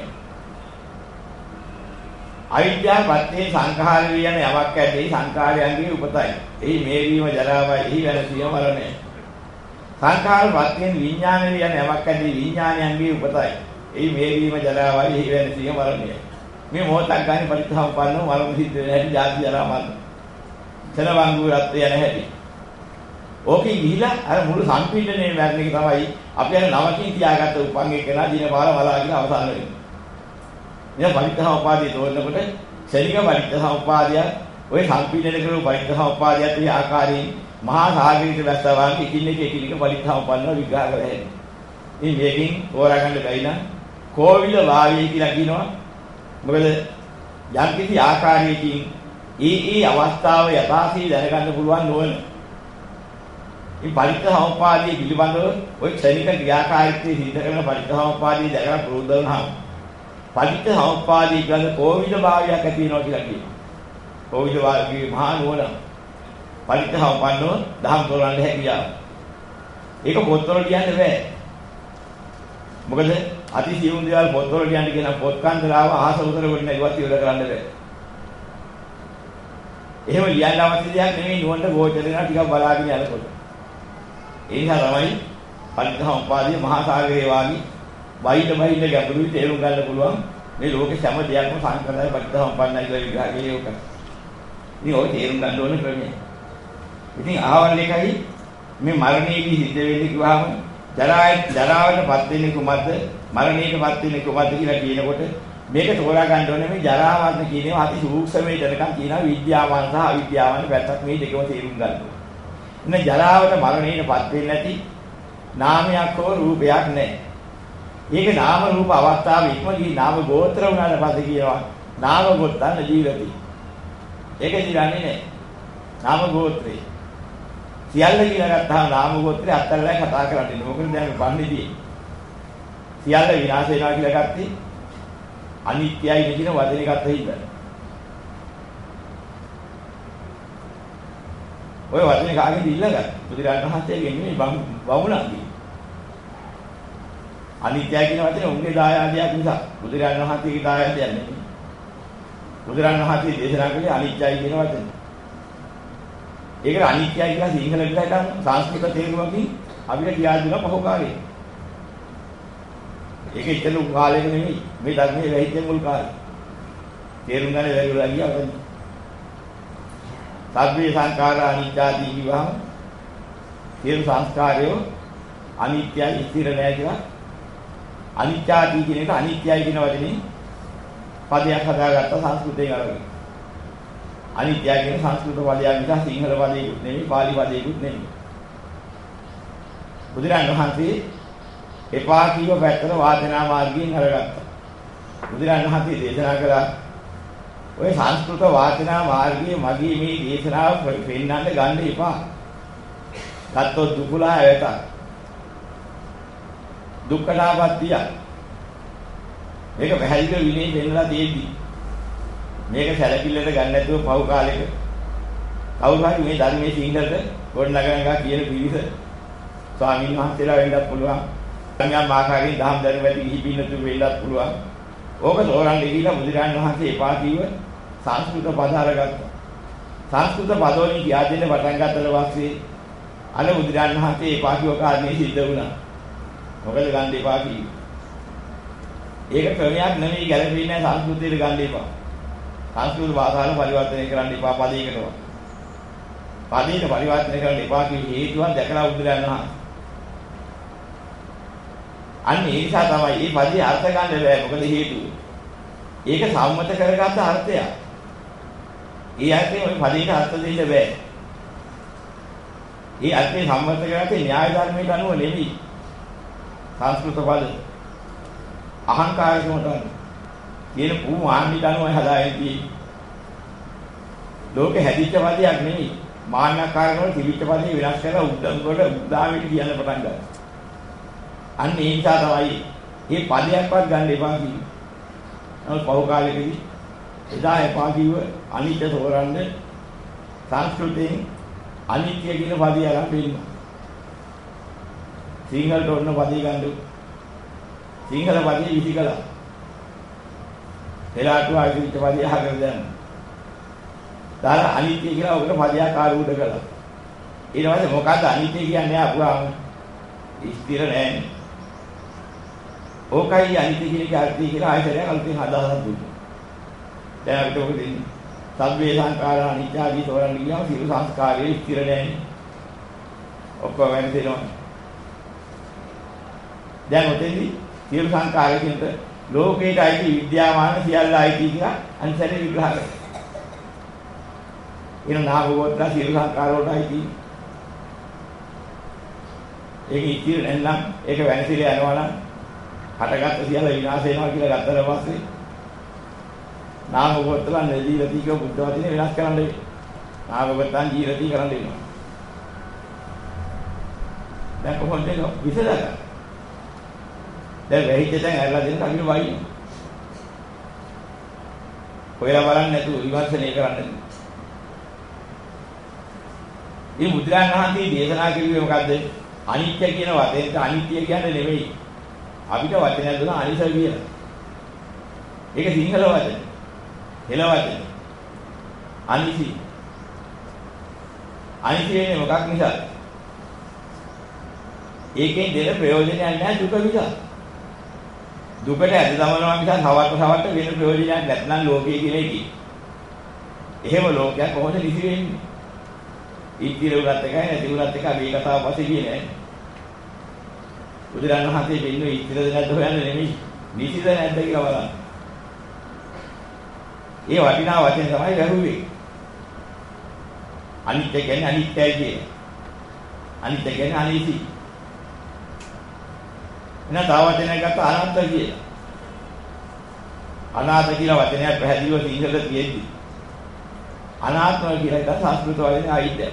අවිද්‍යාව පත්‍යේ සංඛාර වියන යමක් ඇද්ද ඒ සංඛාරයන්ගේ උපතයි. එහි මේවීම ජරාවයි. එහි වෙනසීම මරණය. සංඛාර පත්‍යෙන් විඥාන වියන යමක් ඇද්ද විඥානයන්ගේ උපතයි. එහි මේවීම ජරාවයි. එහි වෙනසීම මරණය. මේ මොහොතක් ගන්න පරිත්‍ථාපන්න මරණ සිද්ධ වෙන හැටි ජාති ජරා මරණ. සනවංගු රත් යන හැටි. ඕකේ ගිහිලා අර මුළු සංපීඩනයේ මැරෙන එක තමයි අපි අර නවකින් තියාගත්ත උපන් එකලා දින පාර වලාගෙන අවසාන වෙන්නේ. මේ පරිත්‍ථා උපාදී තෝරනකොට ශනික පරිත්‍ථා උපාදිය ඔය සංපීඩන කරන පරිත්‍ථා උපාදියත් මේ ආකාරයෙන් මහා සාගරික වැස්සවාගේ එකින් එක එකින් එක පරිත්‍ථා උපන්න විග්‍රහ කරලා හැදෙන්නේ. මේ මේකෙන් තෝරාගන්න බැයි නම් කෝවිල වාවී කියලා කියනවා. මොකද යම් කිසි ආකාරයකින් ඒ ඒ අවස්ථාව යථාර්ථය දැනගන්න පුළුවන් නොවන මේ පරිත්‍ථාෝපාදී පිළිබඳව ඔය ක්ෂණික ක්‍රියාකාරීත්වයේ සිද්ධ කරන පරිත්‍ථාෝපාදී දැකලා ප්‍රෝධ වුණාම පරිත්‍ථාෝපාදී කියන කෝවිද භාවයක් ඇති වෙනවා කියලා කියනවා. කෝවිද භාවයේ මහා නුවණ පරිත්‍ථාෝපන්නව දහම් තෝරන්න හැකියාව. ඒක පොත්වල කියන්න බෑ. මොකද අති සියුම් දේවල් පොත්වල කියන්න කියන පොත් කන්දරාව ආස උතර කොට නැගවත් ඉවර කරන්න බෑ. එහෙම ලියන්න අවශ්‍ය දෙයක් නෙමෙයි නුවණට ගෝචර වෙනවා ටිකක් බලාගෙන යනකොට. ඒ නිසා තමයි පරිත්‍ථාෝපාදී මහා සාගරේ වාගේ වයිද වයිද ගැඹුරුයි තේරුම් ගන්න පුළුවන් මේ ලෝකේ හැම දෙයක්ම සංකල්පයි පරිත්‍ථාෝපන්නයි කියලා විග්‍රහයේ උක. ඉතින් ඔය තේරුම් ගන්න ඕන ක්‍රමය. ඉතින් ආවල් එකයි මේ මරණයේදී සිද්ධ වෙන්නේ කිව්වහම ජරාය ජරාවටපත් වෙන්නේ කුමක්ද මරණයටපත් වෙන්නේ කුමක්ද කියලා කියනකොට මේක තෝරා ගන්න ඕනේ මේ ජරාවන්ත කියනවා අති සූක්ෂමයේ දැනගන්න කියනවා විද්‍යාවන් සහ අවිද්‍යාවන් පැත්තක් මේ දෙකම තේරුම් ගන්න ඕනේ. ඉන්න ජරාවට මරණයටපත් වෙන්නේ නැති නාමයක් හෝ රූපයක් නැහැ. ඒක නාම රූප අවස්ථාවේ ඉක්මනදී නාම ගෝත්‍ර වුණාට පස්සේ කියනවා නාම ගෝත්‍රන ජීවිතي. ඒක දිරන්නේ නැහැ. නාම ගෝත්‍රේ. සියල්ල කියලා ගත්තාම නාම ගෝත්‍රේ අත්හැරලා කතා කරන්නේ. මොකද දැන් පන්නේදී සියල්ල විනාශ වෙනවා කියලා ගත්තී අනිත්‍යයි කියන වචනේ ගත්ත හින්දා. ඔය වචනේ කාගෙන්ද ඉල්ලගත්තේ? බුදුරජාණන් වහන්සේගෙන් නෙමෙයි වවුණන්ගේ. අනිත්‍යයි කියන වචනේ උන්ගේ දායාදයක් නිසා බුදුරජාණන් වහන්සේගේ දායාදයක් නෙමෙයි. බුදුරජාණන් වහන්සේ දේශනා කළේ අනිත්‍යයි කියන වචනේ. ඒකට අනිත්‍යයි කියලා සිංහල විදිහට සංස්කෘත තේරුමකින් අපිට කියා දුන්නා පහු කාලේ. ඒක ඉතල කාලෙක නෙමෙයි මේ ධර්මයේ වෙහිච්ච මුල් කාලේ. තේරුම් ගන්න බැරි වෙලා ගියා ඔතන. සබ්බේ සංඛාරා අනිත්‍යාදී විවහම සියලු සංස්කාරයෝ අනිත්‍යයි ස්ථිර නැහැ කියලා අනිත්‍යාදී කියන එක අනිත්‍යයි කියන වචනේ පදයක් හදාගත්ත සංස්කෘතයෙන් අරගෙන. අනිත්‍ය කියන සංස්කෘත පදයක් නිසා සිංහල පදයකුත් නෙමෙයි පාලි පදයකුත් නෙමෙයි. බුදුරජාණන් වහන්සේ එපා කීව පැත්තට වාදනා මාර්ගයෙන් අරගත්තා. බුදුරජාණන් වහන්සේ දේශනා කළා ඔය සංස්කෘත වාදනා මාර්ගයේ මගේ මේ දේශනාව පෙන්නන්න ගන්න එපා. ගත්තොත් දුකලා ඇවත. දුක්ඛනාපත්තිය. මේක පැහැදිලිව විනය දෙන්නලා තියෙද්දි මේක සැලකිල්ලට ගන්න නැතුව පහු කාලෙක කවුරු හරි මේ ධර්මයේ සිංහලට ගොඩනගනවා කියන පිළිස ස්වාමීන් වහන්සේලා වෙන්නත් පුළුවන්. සංඥා මාකාරයෙන් දහම් දැනුම ඇති කිසි පින්නතු වෙන්නත් පුළුවන්. ඕක තෝරන්න ගිහිලා බුදුරජාණන් වහන්සේ එපා කිව්ව සංස්කෘත පද අරගත්තා. සංස්කෘත පදවලින් කියා දෙන්න පටන් ගන්නතර වාස්සේ අර බුදුරජාණන් වහන්සේ එපා කිව්ව කාරණේ සිද්ධ වුණා. මොකද ගන්න එපා කිව්වේ. ඒක ක්‍රමයක් නෙමෙයි ගැළපෙන්නේ නැහැ සංස්කෘතියට ගන්න එපා. සංස්කෘත භාෂාවල පරිවර්තනය කරන්න එපා පදයකටවත්. පදයට පරිවර්තනය කරන්න එපා කියන හේතුවක් දැකලා බුදුරජාණන් වහන්සේ. අන්න ඒ නිසා තමයි මේ පදේ අර්ථ ගන්න බෑ. මොකද හේතුව? ඒක සම්මත කරගත්ත අර්ථයක්. ඒ අර්ථයෙන් ওই පදේට අර්ථ දෙන්න බෑ. ඒ අර්ථේ සම්මත කරගත්තේ න්‍යාය ධර්මයට අනුව නෙමෙයි. සංස්කෘත පද අහංකාරකමට කියන පුමාන්නිට අනුව හදාගෙන තියෙන්නේ. ලෝකෙ හැදිච්ච පදයක් නෙමෙයි. මාන්නකාරකම තිබිච්ච පදේ වෙනස් කරලා උද්දම් කොට උද්දාවෙට කියන්න පටන් ගන්නවා. අන්න ඒ නිසා තමයි මේ පදයක්වත් ගන්න එපා කිව්වේ. නමුත් පහු කාලෙකදී එදා එපා කිව්ව අනිත්‍ය තෝරන්න සංස්කෘතයෙන් අනිත්‍ය කියන පදය අරන් දෙන්නා. සිංහලට ඔන්න පදේ ගන්න. සිංහල පදේ විසිකලා. එලාට ආවිච්ච පදේ අහගෙන දැන්. දාලා අනිත්‍ය කියලා ඔකට පදයක් ආරූඪ කළා. ඊට පස්සේ මොකද්ද අනිත්‍ය කියන්නේ අපුවාම ස්ථිර නැහැ. ඕකයි අනිත්‍ය කියන එක අර්ථය කියලා ආයතනයක් අලුතෙන් හදාගන්න දුන්නා. දැන් අපිට ඔක දෙන්නේ. සබ්බේ සංඛාරා අනිත්‍යාදී තෝරන්න ගියාම සියලු සංස්කාරයේ ස්ථිර නැහැ. ඔක්කොම වෙනසෙනවා. දැන් ඔතෙන්දී සියලු සංඛාරයකින්ද ලෝකේට අයිති විද්‍යාමාන සියල්ල අයිති කියලා අන්සරේ විග්‍රහ කරනවා. එන නාම ගෝත්‍ර සියලු සංඛාර වලට අයිති. ඒක ඉතිරි නැත්නම් ඒක වෙනසිලා යනවා නම් හටගත්ත සියල්ල විනාශ වෙනවා කියලා ගත්තට පස්සේ නාම ගෝත්‍ර නදීලති කිය බුද්ධ වචනේ වෙනස් කරන්න වෙයි. නාම ගෝත්‍රන් ජීවිතී කරන්න වෙනවා. දැන් කොහොමද ඒක විසඳගන්නේ? දැන් වෙහිච්ච තැන් ඇරලා දෙන්න අකිල වයින්. ඔයලා බලන්න නැතුව විමර්ශනය කරන්න. මේ බුදුරජාණන් වහන්සේ දේශනා කරුවේ මොකද්ද? අනිත්‍ය කියන වචනයට අනිත්‍ය කියන්නේ නෙමෙයි. අපිට වචනයක් දුන්නා අනිස කියලා. ඒක සිංහල වචන. හෙළ වචන. අනිසි. අනිසි වෙන්නේ මොකක් නිසාද? ඒකෙන් දෙන ප්‍රයෝජනයක් නැහැ දුක නිසා. දුකට ඇද දමනවා නිසා සවත්ත සවත්ත වෙන ප්‍රයෝජනයක් නැත්නම් ලෝකයේ කියන එකයි. එහෙම ලෝකයක් කොහොමද නිසි වෙන්නේ? ඉතිරි උරත් එකයි නැති උරත් එකයි මේ කතාව පස්සේ කියන්නේ. බුදුරජාණන් වහන්සේ දෙන්නේ ඉතිරිද නැද්ද හොයන්නේ නෙමෙයි. නිසිද නැද්ද කියලා බලන්න. ඒ වටිනා වචන තමයි වැහුවේ. අනිත්‍ය කියන්නේ අනිත්‍යයි කියන්නේ. අනිත්‍ය කියන්නේ අනිසි. එන තව වචනයක් ගත්ත අනාත්ම කියලා. අනාත්ම කියලා වචනයක් පැහැදිලිව සිංහලට තියෙද්දි අනාත්ම කියලා එක සංස්කෘත වචනේ ආයිද.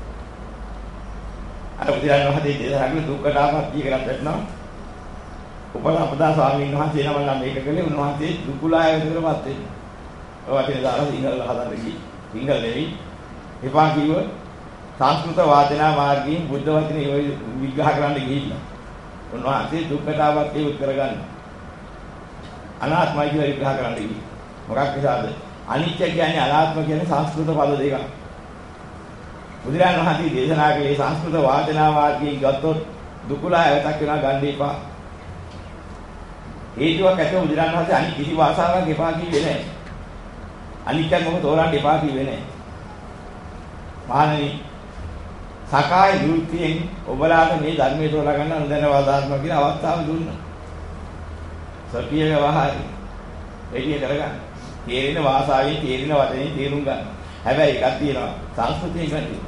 අර බුදුරජාණන් වහන්සේ දේශනා කළ දුක්ඛනාපත්තිය කියලා දෙන්නා. උපලාපදා ස්වාමීන් වහන්සේ නම නම් මේක කළේ උන්වහන්සේ දුකුලාය විතරපත් වෙන්නේ. ඔය වචනේ දාලා සිංහල හදන්න ගිහින් සිංහල නෙවෙයි. එපා කිව්ව සංස්කෘත වාදනා මාර්ගයෙන් බුද්ධ වචනේ විග්‍රහ කරන්න ගිහිල්ලා. උන්වහන්සේ දුක්ඛතාවත්ය උත්තර ගන්න. අනාත්මයි කියලා විග්‍රහ කරන්න ගිහින්. මොකක් නිසාද? අනිත්‍ය කියන්නේ අනාත්ම කියන්නේ සංස්කෘත පද දෙකක්. බුදුරජාණන් වහන්සේ දේශනා කළේ සංස්කෘත වාදනා මාර්ගයෙන් ගත්තොත් දුකලා ඇවතක් වෙනවා ගන්න එපා. හේතුවක් ඇතුව බුදුරජාණන් වහන්සේ අනිත් කිසි භාෂාවක් එපා කිව්වේ නැහැ. අනිත්‍යයක් මොකද තෝරන්න එපා කිව්වේ නැහැ. මහණනි සකාය දෘෂ්ටියෙන් ඔබලාට මේ ධර්මයේ තෝරා ගන්න අනුදැනවාදාත්මක කියන අවස්ථාව දුන්නා. සතිය වහරි. එළිය කරගන්න. තේරෙන වාසාවෙන් තේරෙන වචනේ තේරුම් ගන්න. හැබැයි එකක් තියෙනවා සංස්කෘතියෙන් ගන්න.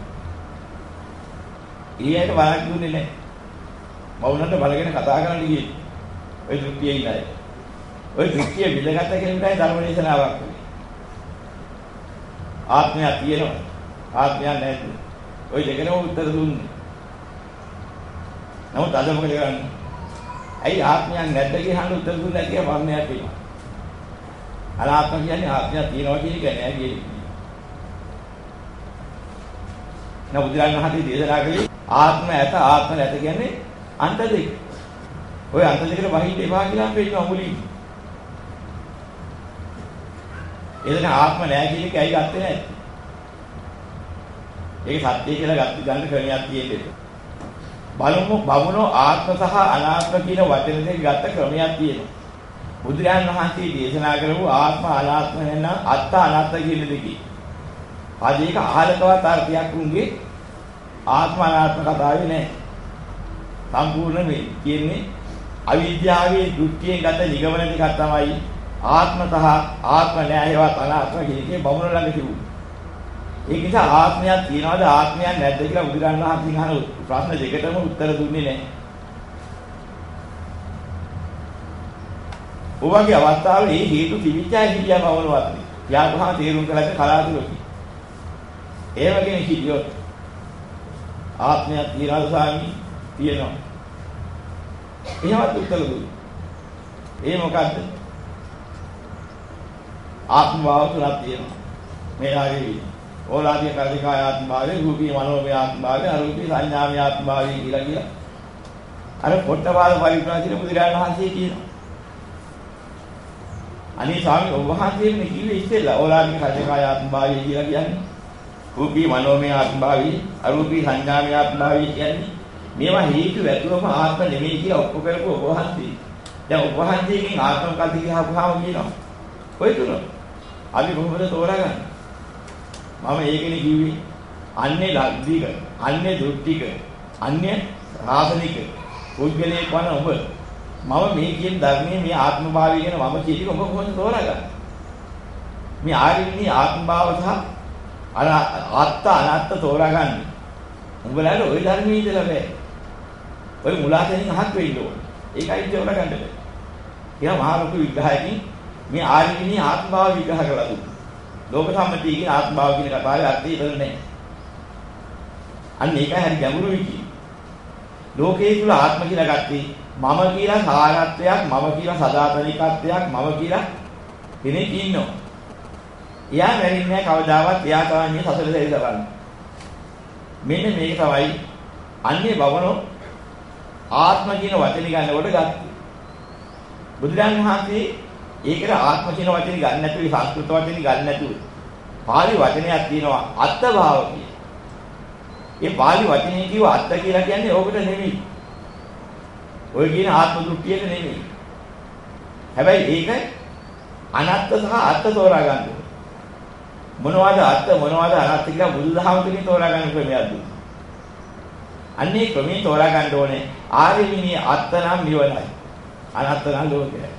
ඊයට බලක් දුන්නේ නැහැ. මවුනට බලගෙන කතා කරන්න ගියේ. ඔය දෘෂ්ටියේ ඉඳලා. ඔය දෘෂ්ටිය විදගත කෙනෙකුටයි ධර්ම දේශනාවක් වෙන්නේ. ආත්මය තියෙනවා. ආත්මය නැද්ද? ඔය දෙකම උත්තර දුන්නේ. නමුත් අද මොකද කරන්නේ? ඇයි ආත්මයක් නැද්ද කියන උත්තර දුන්නේ නැති කමන්නයක් වෙනවා. අනාත්ම කියන්නේ ආත්මය තියෙනවා කියන එක නෑ කියන්නේ. නමුත් බුදුරජාණන් වහන්සේ දේශනා කළේ ආත්ම ඇත ආත්ම නැත කියන්නේ අන්ත දෙක. ඔය අන්ත දෙකට වහින්න එපා කියලා පෙන්නන මුලින්. එතන ආත්ම නෑ කියන එක ඇයි ගත්තේ නැත්තේ? ඒක සත්‍ය කියලා ගන්න ගන්න ක්‍රමයක් තියෙන්නේ. බලමු බමුණෝ ආත්ම සහ අනාත්ම කියන වචන දෙක ගත්ත ක්‍රමයක් තියෙනවා. බුදුරජාණන් වහන්සේ දේශනා කරපු ආත්ම අනාත්ම නැත්නම් අත්ත අනාත්ත කියන දෙකේ. ආදී එක අහලකවත් අර්ථයක් උන්ගේ ආත්ම අනාත්ම කතාවේ නෑ. සම්පූර්ණ මේ කියන්නේ අවිද්‍යාවේ දෘෂ්ටියෙන් ගත නිගමන දෙකක් තමයි ආත්ම සහ ආත්ම නෑ ඒවත් අනාත්ම කියන එකේ බමුණ ළඟ තිබුණේ. ඒක නිසා ආත්මයක් තියනවාද ආත්මයක් නැද්ද කියලා බුදුරජාණන් වහන්සේ අහන ප්‍රශ්න දෙකටම උත්තර දුන්නේ නැහැ. ඔවගේ අවස්ථාවල මේ හේතු තිබිච්චයි හිතියා බවනවත්. යාපහා තේරුම් කරගන්න කලාතුරකින්. ඒ වගේ හිතියොත් ආත්මයක් තියනවාද ස්වාමී? තියෙනවා. එහෙමත් උත්තර දුන්නේ. ඒ මොකද්ද? ආත්ම භාව තුනක් තියෙනවා. මේ ආගේ ඕලාදී කාර්යිකාය ආත්මභාවය, රූපී මනෝමය ආත්මභාවය, අරූපී සංඥාමය ආත්මභාවය කියලා කියලා. අර පොට්ටපාද පරිප්‍රාචීන බුදුරජාණන් වහන්සේ කියනවා. අනේ ස්වාමී ඔබ වහන්සේ මේ කිව්වේ ඉස්සෙල්ලා ඕලාදී කාර්යිකාය ආත්මභාවය කියලා කියන්නේ. රූපී මනෝමය ආත්මභාවය, අරූපී සංඥාමය ආත්මභාවය කියන්නේ. මේවා හේතු වැතුවම ආත්ම නෙමෙයි කියලා ඔප්පු කරපුව ඔබ වහන්සේ. දැන් ඔබ වහන්සේගෙන් ආත්ම කල්පි කියහපුවාම කියනවා. ඔය තුන. අපි කොහොමද තෝරාගන්නේ? මම ඒකනේ කිව්වේ අන්නේ ලද්දික අන්නේ දෘෂ්ටික අන්නේ රාසනික පුද්ගලයෙක් වන ඔබ මම මේ කියන ධර්මයේ මේ ආත්මභාවය කියන මම කියන එක ඔබ කොහොමද තෝරගන්නේ මේ ආරින්නේ ආත්මභාව සහ අත්ත අනාත්ත තෝරාගන්නේ උඹලාට ওই ධර්මයේ ඉඳලා බෑ ඔය මුලාතෙන් අහක් වෙන්න ඕනේ ඒකයි තෝරගන්න බෑ කියලා මහා ලොකු විග්‍රහයකින් මේ ආරින්නේ ආත්මභාව විග්‍රහ කරලා දුන්නා ලෝක සම්මතිය කියන ආත්මභාව කියන කතාවේ අර්ථය ඉතල නැහැ. අන්න ඒකයි හරි ගැඹුරුයි කියන්නේ. ලෝකයේ තුල ආත්ම කියලා ගත්තේ මම කියලා සාරත්වයක්, මම කියලා සදාතනිකත්වයක්, මම කියලා කෙනෙක් ඉන්නවා. එයා මැරෙන්නේ කවදාවත් එයා තමයි සසල දෙවිදවන්නේ. මෙන්න මේක තමයි අන්නේ බවනෝ ආත්ම කියන වචනේ ගන්නකොට ගත්තේ. බුදුරජාණන් වහන්සේ ඒකට ආත්ම කියන වචනේ ගන්න නැතුව සංස්කෘත වචනේ ගන්න නැතුව පාලි වචනයක් තියෙනවා අත්භාව කිය. ඒ පාලි වචනේ කියව අත්ත කියලා කියන්නේ ඕකට නෙමෙයි. ඔය කියන ආත්ම දෘෂ්ටියට නෙමෙයි. හැබැයි ඒක අනාත්ත සහ අත්ත තෝරා ගන්න ඕනේ. මොනවද අත්ත මොනවද අනාත්ත කියලා බුදුදහම තුලින් තෝරා ගන්න ක්‍රමයක් දුන්නා. අන්නේ ක්‍රමයෙන් තෝරා ගන්න ඕනේ ආර්යමිනිය අත්ත නම් නිවනයි. අනාත්ත නම් ලෝකයයි.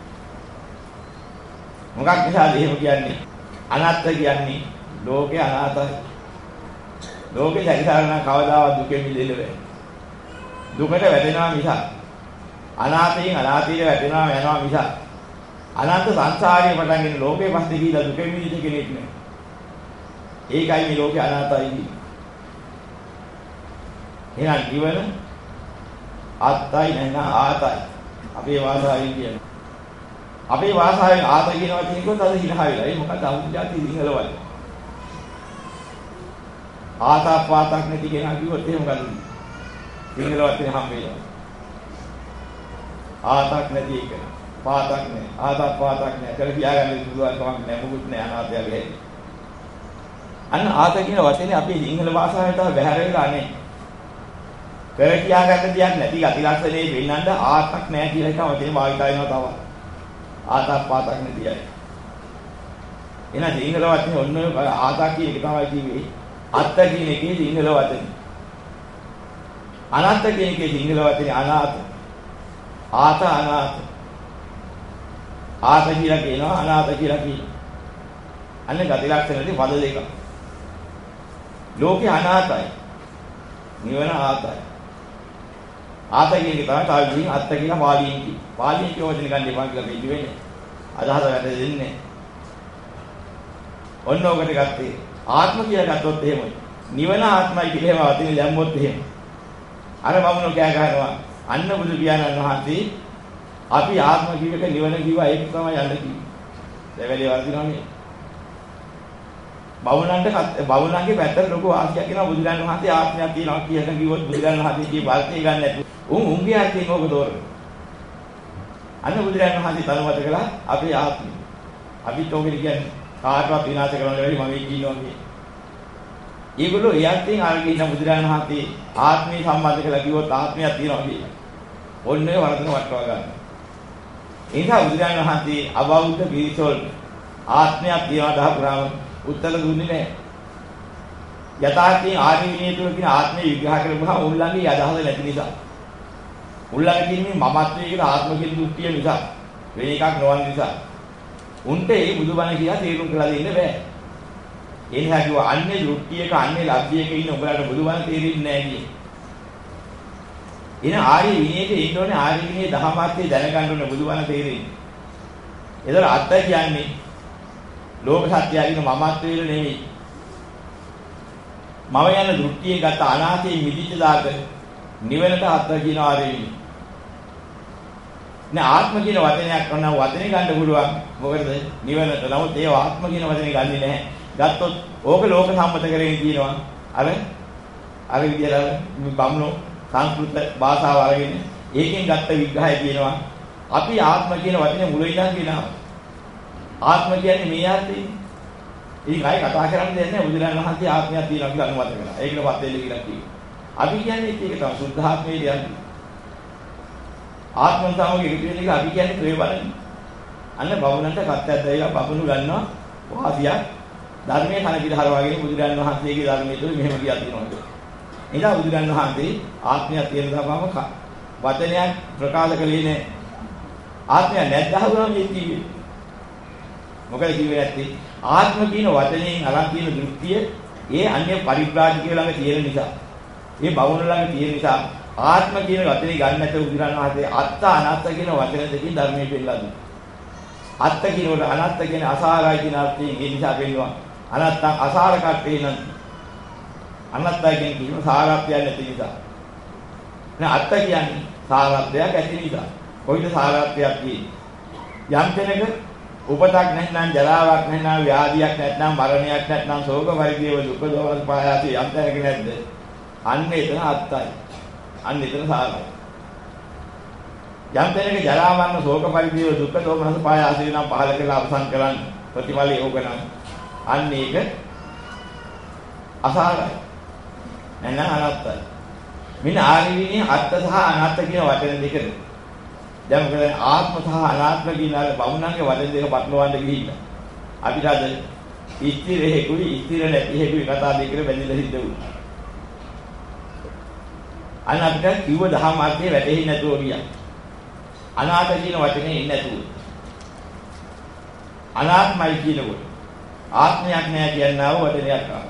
මොකක් නිසාද එහෙම කියන්නේ? අනාත්ත කියන්නේ ලෝකේ අනාතයි. ලෝකේ සංසාරණ කවදාවත් දුකෙන් මිදෙන්න බෑ. දුකට වැටෙනවා මිස අනාතයෙන් අනාතයට වැටෙනවා යනවා මිස අනාත සංසාරයේ පටන්ගෙන ලෝකේ පස්සේ ගිහිලා දුකෙන් මිදෙන්න කෙනෙක් නෑ. ඒකයි මේ ලෝකේ අනාතයි කියන්නේ. එහෙනම් ජීවන ආත්තයි නැත්නම් ආතයි. අපේ වාසාවෙන් කියන්නේ අපේ වාසාවෙන් ආත කියනවා කියනකොට අද හිනා වෙලා. ඒ මොකද අමුජාති සිංහල වල. ආතක් වාතක් නැති කෙනා කිව්වොත් එහෙම ගන්න. සිංහල වචනේ හම් වෙනවා. ආතක් නැති එක. පාතක් නැහැ. ආතක් පාතක් නැහැ. කර කියාගන්න පුළුවන් කමක් නැහැ. මොකුත් නැහැ අනාතයගේ හැටි. අන්න ආත කියන වචනේ අපේ සිංහල භාෂාවේ තව බැහැර වෙලා නැහැ. කර කියාගන්න දෙයක් නැති ගති ලක්ෂණේ වෙන්නඳ ආතක් නැහැ කියලා එක වචනේ භාවිත වෙනවා තව. ආතක් පාතක් නැති අය. එහෙනම් සිංහල වචනේ ඔන්න ඔය ආතා කියන එක තමයි කිව්වේ. අත්ත කියන එකේ සිංහල වචනේ. අනාත්ත කියන එකේ සිංහල වචනේ අනාත. ආත අනාත. ආත කියලා කියනවා අනාත කියලා කියනවා. අන්න ගති ලක්ෂණදී පද දෙකක්. ලෝකේ අනාතයි. නිවන ආතයි. ආත කියන එක තමයි තාවිදින් අත්ත කියලා පාලියෙන් කිව්වේ. පාලියෙන් කියව වචන ගන්න එපා කියලා කිව්වෙන්නේ. අදහස වැටෙන්නේ. ඔන්න ඔකට ගත්තේ ආත්ම කියලා ගත්තොත් එහෙමයි. නිවන ආත්මයි කියලා එහෙම වතින් දැම්මොත් එහෙම. අර බමුණෝ කෑ ගහනවා අන්න බුදු පියාණන් වහන්සේ අපි ආත්ම කිව්වක නිවන කිව්වා ඒක තමයි යන්න කිව්වේ. දෙවැලේ වර්ධිනවනේ. බවුණන්ට බවුණන්ගේ පැත්තට ලොකු ආශියක් වෙනවා බුදුරජාණන් වහන්සේ ආත්මයක් තියෙනවා කියලා කිව්වොත් බුදුරජාණන් වහන්සේගේ වාර්තේ ගන්න නැතුව උන් උන්ගේ ආර්ථයෙන් ඕක තෝරන. අන්න බුදුරජාණන් වහන්සේ තනුමත කළා අපේ ආත්මය. අපිත් ඕකෙ කියන්නේ කාටවත් විනාශ කරන්න බැරි මම ඉන්නවා කියේ. ඒගොල්ලෝ එයාත්ෙන් ආරගෙන ඉන්න බුදුරජාණන් වහන්සේ ආත්මය සම්බන්ධ කරලා කිව්වොත් ආත්මයක් තියෙනවා කියලා. ඔන්නේ වරදන වටවා ගන්න. ඒ නිසා බුදුරජාණන් වහන්සේ අබෞද්ධ පිරිසොල් ආත්මයක් තියනවා දහපුරාම උත්තර දුන්නේ නැහැ. යථාර්ථයෙන් ආර්ය විනය තුළ තියෙන ආත්මය විග්‍රහ කරපුවාම උල්ලංඝනයේ අදහස නැති නිසා. උල්ලංඝන කියන්නේ මමත්වයේ කියන ආත්ම කියන දෘෂ්ටිය නිසා. වෙන එකක් නොවන නිසා. උන්ට ඒ බුදුබණ කියලා තේරුම් කරලා දෙන්න බෑ. ඒ නිසා කිව්වා අන්නේ දෘෂ්ටියක අන්නේ ලබ්ධියක ඉන්න උඹලාට බුදුබණ තේරෙන්නේ නැහැ කියේ. එන ආර්ය විනයක ඉන්න ඕනේ ආර්ය විනයේ දහමාර්ථය දැනගන්න ඕනේ බුදුබණ තේරෙන්නේ. ඒතර අත්ත කියන්නේ ලෝක සත්‍යයකින් මමත්වයේ නෙමෙයි. මම යන දෘෂ්ටියේ ගත අනාථයේ මිදිච්ච දාක නිවනට අත්ත කියන ආර්ය විනය. නේ ආත්ම කියන වචනයක් කරන වචනේ ගන්න පුළුවන්. මොකද නිවනට. නමුත් ඒ ආත්ම කියන වචනේ ගන්නෙ නැහැ. ගත්තොත් ඕක ලෝක සම්මත කරගෙන කියනවා. අර අර විදියට බම්නෝ සංස්කෘත භාෂාව අරගෙන ඒකෙන් ගත්ත විග්‍රහය කියනවා. අපි ආත්ම කියන වචනේ මුල ඉඳන් කියනවා. ආත්ම කියන්නේ මේ ආත්මේ. ඉතින් ආයි කතා කරන්නේ නැහැ බුදුරජාණන් වහන්සේ ආත්මයක් තියෙනවා කියලා අනුමත කරනවා. ඒකට පත් වෙන්න කියලා කියනවා. අපි කියන්නේ ඒක තමයි සුද්ධ ආත්මේ කියන්නේ. ආත්ම සමග එකතු වෙන එක අපි කියන්නේ ප්‍රේ බලන්නේ. අන්න බවුනන්ට කත්තක් දැයිලා බබුණු ගන්නවා වාසියක් ධර්මයේ කන පිට හරවාගෙන බුදුරජාණන් වහන්සේගේ ධර්මයේ තුල මෙහෙම කියලා තියෙනවා. එදා බුදුරජාණන් වහන්සේ ආත්මයක් තියෙන දවම වචනයක් ප්‍රකාශ කළේ නැහැ. ආත්මය නැද්දහුවම මේ කිව්වේ. මොකද කිව්වේ නැත්තේ ආත්ම කියන වචනයෙන් අරන් තියෙන දෘෂ්ටිය ඒ අන්‍ය පරිබ්‍රාජිකයෝ ළඟ තියෙන නිසා. මේ බවුන ළඟ තියෙන නිසා ආත්ම කියන වචනේ ගන්න නැතුව බුදුරජාණන් වහන්සේ අත්ත අනාත්ත කියන වචන දෙකකින් ධර්මයේ පෙන්නලා දුන්නා. අත්ත කියනකොට අනාත්ත කියන අසාරයි කියන අර්ථයෙන් ඒ නිසා පෙන්නවා. අනාත්ත අසාරකත්වේ නම් අනාත්ත කියන කිසිම සාරත්වයක් නැති නිසා. නේ අත්ත කියන්නේ සාරත්වයක් ඇති නිසා. කොයිද සාරත්වයක් තියෙන්නේ? යම් කෙනෙක් උපතක් නැත්නම් ජරාවක් නැත්නම් ව්‍යාධියක් නැත්නම් මරණයක් නැත්නම් ශෝක පරිදේව දුක දෝමන පායාති යම් තැනක නැද්ද? අන්න එතන අත්තයි. අන්න එතන සාරයි. යම් තැනක ජරා මරණ ශෝක පරිදේව දුක් දෝමනස පායාසී නම් පහල කියලා අවසන් කරන්න ප්‍රතිඵලය ඕකනම් අන්න ඒක අසාරයි නැත්නම් අනාත්තයි. මෙන්න ආර්ය විනයේ අත්ත සහ අනාත්ත කියන වචන දෙකද දැන් මොකද ආත්ම සහ අනාත්ම කියන අර බමුණන්ගේ වචන දෙක පටලවන්න ගිහිල්ලා අපිට අද ස්ථිර හේකුයි ස්ථිර නැති හේකුයි කතා දෙකකට බැඳිලා හිට දුන්නා. අන්න අපිට කිව්ව දහම් මාර්ගයේ වැටෙන්නේ නැතුව ගියා. අනාත්ම කියන වචනේ ඉන්නේ නැතුව. අනාත්මයි කියනකොට ආත්මයක් නැහැ කියනවා වචනයක් ආවා.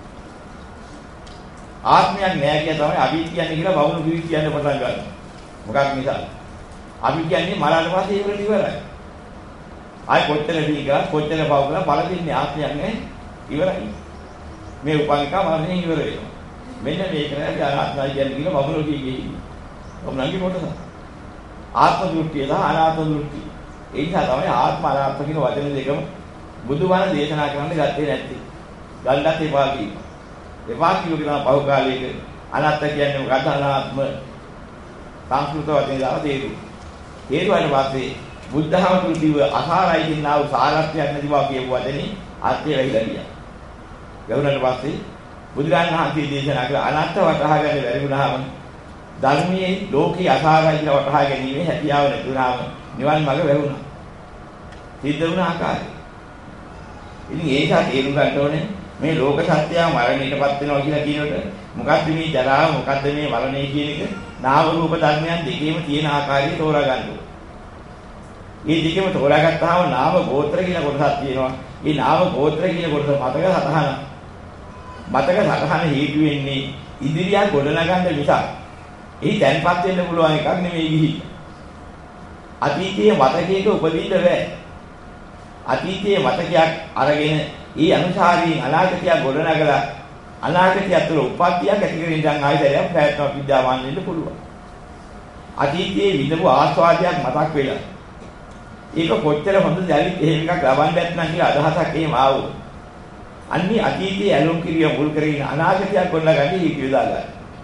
ආත්මයක් නැහැ කිය තමයි අපි කියන්නේ කියලා බවුණු කිවි කියන්න පටන් ගන්නවා. මොකක් නිසා? අපි කියන්නේ මරණ පස්සේ ඉවරයි ඉවරයි. ආයි කොච්චර දීගා කොච්චර පව කරලා බලදින්නේ ආත්මයක් නැහැ ඉවරයි. මේ උපංගිකා මරණයෙන් ඉවර වෙනවා. මෙන්න මේක නේද අනාත්මයි කියන්නේ කියලා බබුණු කිවි ගිහින්. ඔන්නන්ගේ කොටස. ආත්ම දෘෂ්ටිය සහ අනාත්ම දෘෂ්ටිය. ඒ නිසා තමයි ආත්ම අනාත්ම කියන වචන දෙකම බුදුබණ දේශනා කරන්න ගත්තේ නැත්තේ. ගන්නත් එපා කියනවා. එපා කියනවා පහු කාලයක අනාත්ම කියන්නේ මොකක්ද අනාත්ම සංස්කෘත වචනේ දාලා තේරුම්. තේරුවාට පස්සේ බුද්ධහම තුල දිව අසාරයි කියනවා සාරත්වයක් නැති බව කියපු වචනේ අර්ථය වෙයිලා ගියා. ගවුනට පස්සේ බුදුරජාණන් වහන්සේ දේශනා කළ අනාත්ම වටහා ගන්න බැරි වුණාම ධර්මයේ ලෝකී අසාරයි කියලා වටහා ගැනීම හැකියාව නැතුණාම නිවන් මඟ වැහුණා. සිද්ධ වුණ ආකාරය. ඉතින් ඒ නිසා තේරුම් ගන්න ඕනේ මේ ලෝක සත්‍යය මරණයටපත් වෙනවා කියලා කියනකොට මොකක්ද මේ ජරාව මොකක්ද මේ මරණය කියන එක නාම රූප ධර්මයන් දෙකේම තියෙන ආකාරය තෝරා ගන්න ඕනේ. මේ දෙකම තෝරාගත්තාම නාම ගෝත්‍ර කියන කොටසක් තියෙනවා. මේ නාම ගෝත්‍ර කියන කොටස මතක සතහන. මතක සතහන හේතු වෙන්නේ ඉදිරිය ගොඩනගන්න නිසා. ඒ දැන්පත් වෙන්න පුළුවන් එකක් නෙමෙයි ගිහි. අතීතයේ මතකයක උපදින්න බෑ. අතීතයේ මතකයක් අරගෙන ඒ අනුසාරයෙන් අනාගතය ගොඩනගලා අනාගතය තුළ උප්පත්තියක් ඇති කරගෙන ඉඳන් ආයතනයක් ප්‍රයත්නක් විද්‍යාමාන වෙන්න පුළුවන්. අතීතයේ විඳපු ආස්වාදයක් මතක් වෙලා ඒක කොච්චර හොඳද යලි එහෙම එකක් ලබන්න නැත්නම් කියලා අදහසක් එහෙම ආවොත් අන්නේ අතීතයේ ඇලුම් කිරිය මුල් කරගෙන අනාගතයක් ගොඩනගන්න හේතු දාගන්න.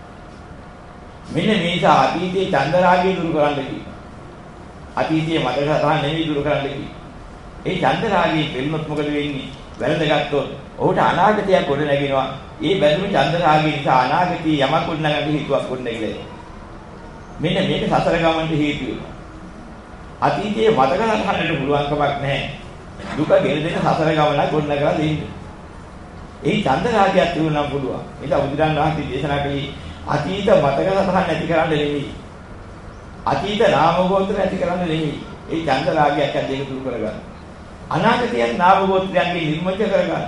මෙන්න මේ නිසා අතීතයේ චන්දරාගය දුරු කරන්න කිව්වා. අතීතයේ මතක සතහන් නෙවෙයි දුරු කරන්න කිව්වා. ඒ චන්දරාගයේ දෙන්නොත් මොකද වෙන්නේ? වැළඳගත්තොත් ඔහුට අනාගතයක් ගොඩ නැගෙනවා. ඒ බැඳුණු චන්දරාගය නිසා අනාගතයේ යමක් ගොඩ නැගන්න හේතුවක් ගොඩ නැගිලා. මෙන්න මේක සසර ගමන්ට හේතු වෙනවා. අතීතයේ මතක සතහනට පුළුවන් කමක් නැහැ. දුක ගෙන දෙන සසර ගමනක් ගොඩ නැගලා දෙන්නේ. ඒ චන්දරාගයක් තිබුණා නම් පුළුවන්. ඒක බුදුරන් වහන්සේ දේශනා කළේ අතීත මතක සතහන් නැති කරන්න නෙමෙයි. අතීත නාම ගෝත්‍ර නැති කරන්න නෙමෙයි. ඒ චන්දරාගයක් ඇද්ද ඒක දුරු කරගන්න. අනාගතයන් නාම ගෝත්‍රයන්ගේ නිර්මච කරගන්න.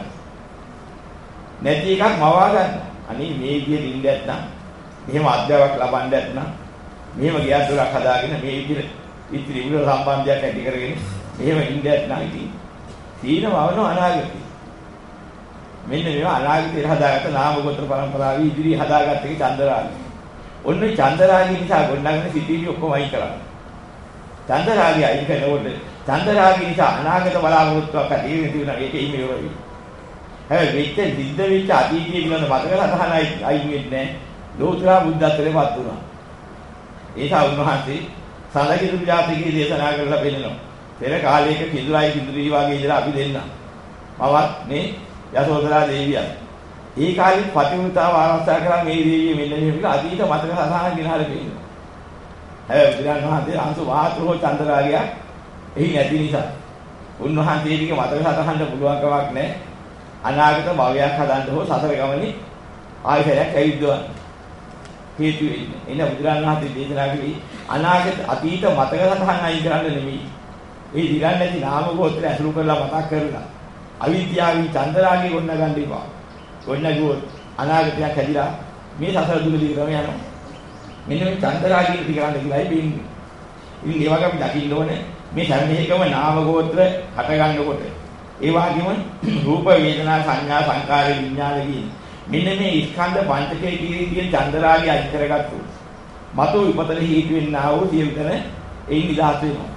නැති එකක් මවා ගන්න. අනේ මේ විදිහට ඉන්න නැත්නම් මෙහෙම අධ්‍යාපනයක් ලබන්න නැත්නම් මෙහෙම ගියක් දොරක් හදාගෙන මේ විදිහට ඉතිරි උල සම්බන්ධයක් ඇති කරගෙන මෙහෙම ඉන්න නැත්නම් ඉතින් සීනවවන අනාගතේ. මෙන්න මේවා අනාගතේ හදාගත්ත නාම ගෝත්‍ර පරම්පරාවේ ඉදිරි හදාගත්ත එක චන්දරාගය. ඔන්නේ චන්දරාගය නිසා ගොඩනගන සිටිවි ඔක්කොම අයින් කරන්න. චන්දරාගය අයින් කරනකොට චන්දරාගය නිසා අනාගත බලාපොරොත්තුවක් ඇති වෙන තියෙනවා. ඒක ඉන්නේ ඔයයි. හැබැයි වෙච්ච සිද්ධ වෙච්ච අතීතයේ කියන මතක සතහනයි අයින් වෙන්නේ නැහැ. ලෝතර බුද්ධත්වයටපත් වුණා. ඒසා උන්වහන්සේ සඳකිතු ජාතිකයේ දේශනා කරලා පෙන්නනවා. පෙර කාලයක කිඳුරයි කිඳුරි වගේ ඉඳලා අපි දෙන්න. මවත් මේ යසෝදරා දේවියන්. ඒ කාලේ පතිවෘතාව ආරක්ෂා කරා මේ දේවිය මෙන්න මේක අතීත මතක සතහන ගිනහල පෙන්නනවා. හැබැයි බුදුරන් වහන්සේ අංශු වාත්‍රෝ චන්දරාගය එහි නැති නිසා උන්වහන්සේගේ මතක සතහනට පුළුවන් කමක් නැහැ. අනාගත භවයක් හදන්න හෝ සසර ගමනේ ආයතනයක් ඇවිද්දවන්න. හේතු වෙන්නේ. එන බුදුරන් වහන්සේ දේශනා කළේ අනාගත අතීත මතක සතහන් අයින් කරන්න නෙමෙයි. ඒ දිගන්නේ නැති නාම ගෝත්‍ර ඇසුරු කරලා මතක් කරලා අවිද්‍යාවෙන් චන්දරාගය ගොඩනගන්න ඉපා. ගොඩනගුවොත් අනාගතයක් හැදිලා මේ සසර දුක දිගටම යනවා. මෙන්න මේ චන්දරාගය ඉති කරන්න කියලායි බින්නේ. ඉතින් ඒ වගේ අපි දකින්න ඕනේ මේ හැම එකම නාම ගෝත්‍ර හට ගන්නකොට ඒ වගේම රූප වේදනා සංඥා සංකාර විඥාන කියන මෙන්න මේ ස්කන්ධ පංචකයේ කියන චන්දරාගය අයින් කරගත්තු. මතු විපතල හේතු වෙන්නා වූ සියල්ලම ඒ නිදහස් වෙනවා.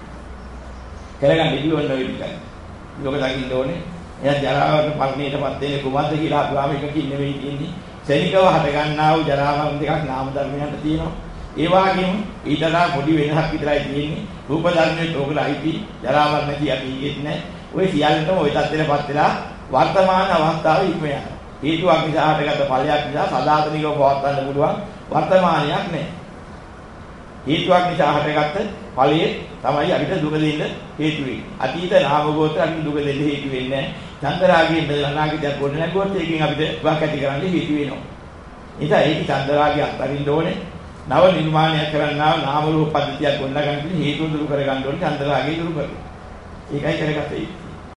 කරගන්න ඉදිවන්න ඔය ටිකයි. ලෝක දකින්න ඕනේ. එයා ජරාවට මරණයටපත් වෙන්නේ කුමක්ද කියලා අපුවාම එකකින් නෙවෙයි තියෙන්නේ. ශනිකව හට ගන්නා වූ ජරාවන් දෙකක් නාම ධර්මයන්ට තියෙනවා. ඒ වගේම ඊටලා පොඩි වෙනසක් විතරයි තියෙන්නේ. රූප ධර්මයේ තෝගල අයිති ජරා මරණ කියපී ඉන්නේ. ඔය සියල්ලටම ওই තත්ත්වෙටපත් වෙලා වර්තමාන අවස්ථාවේ ඉක්ම යනවා. හේතුවක් නිසා හටගත්ත ඵලයක් නිසා සදාතනිකව පවත්වන්න පුළුවන් වර්තමානයක් නැහැ. හේතුවක් නිසා හටගත්ත ඵලයේ තමයි අපිට දුක දෙන්න හේතු වෙන්නේ. අතීත නාම ගෝත්‍ර අපිට දුක දෙන්න හේතු වෙන්නේ නැහැ. චන්දරාගයෙන් බෙදලා අනාගතයක් ගොඩ නැගුවොත් ඒකෙන් අපිට වක් ඇති කරන්න හේතු වෙනවා. ඉතින් ඒක චන්දරාගය අත්හරින්න ඕනේ. නව නිර්මාණයක් කරන්නා නාම රූප පද්ධතියක් ගොඩනගන්න හේතු දුරු කර ගන්න ඕනේ චන්දරාගය දුරු කරලා. ඒකයි කරගත්තේ.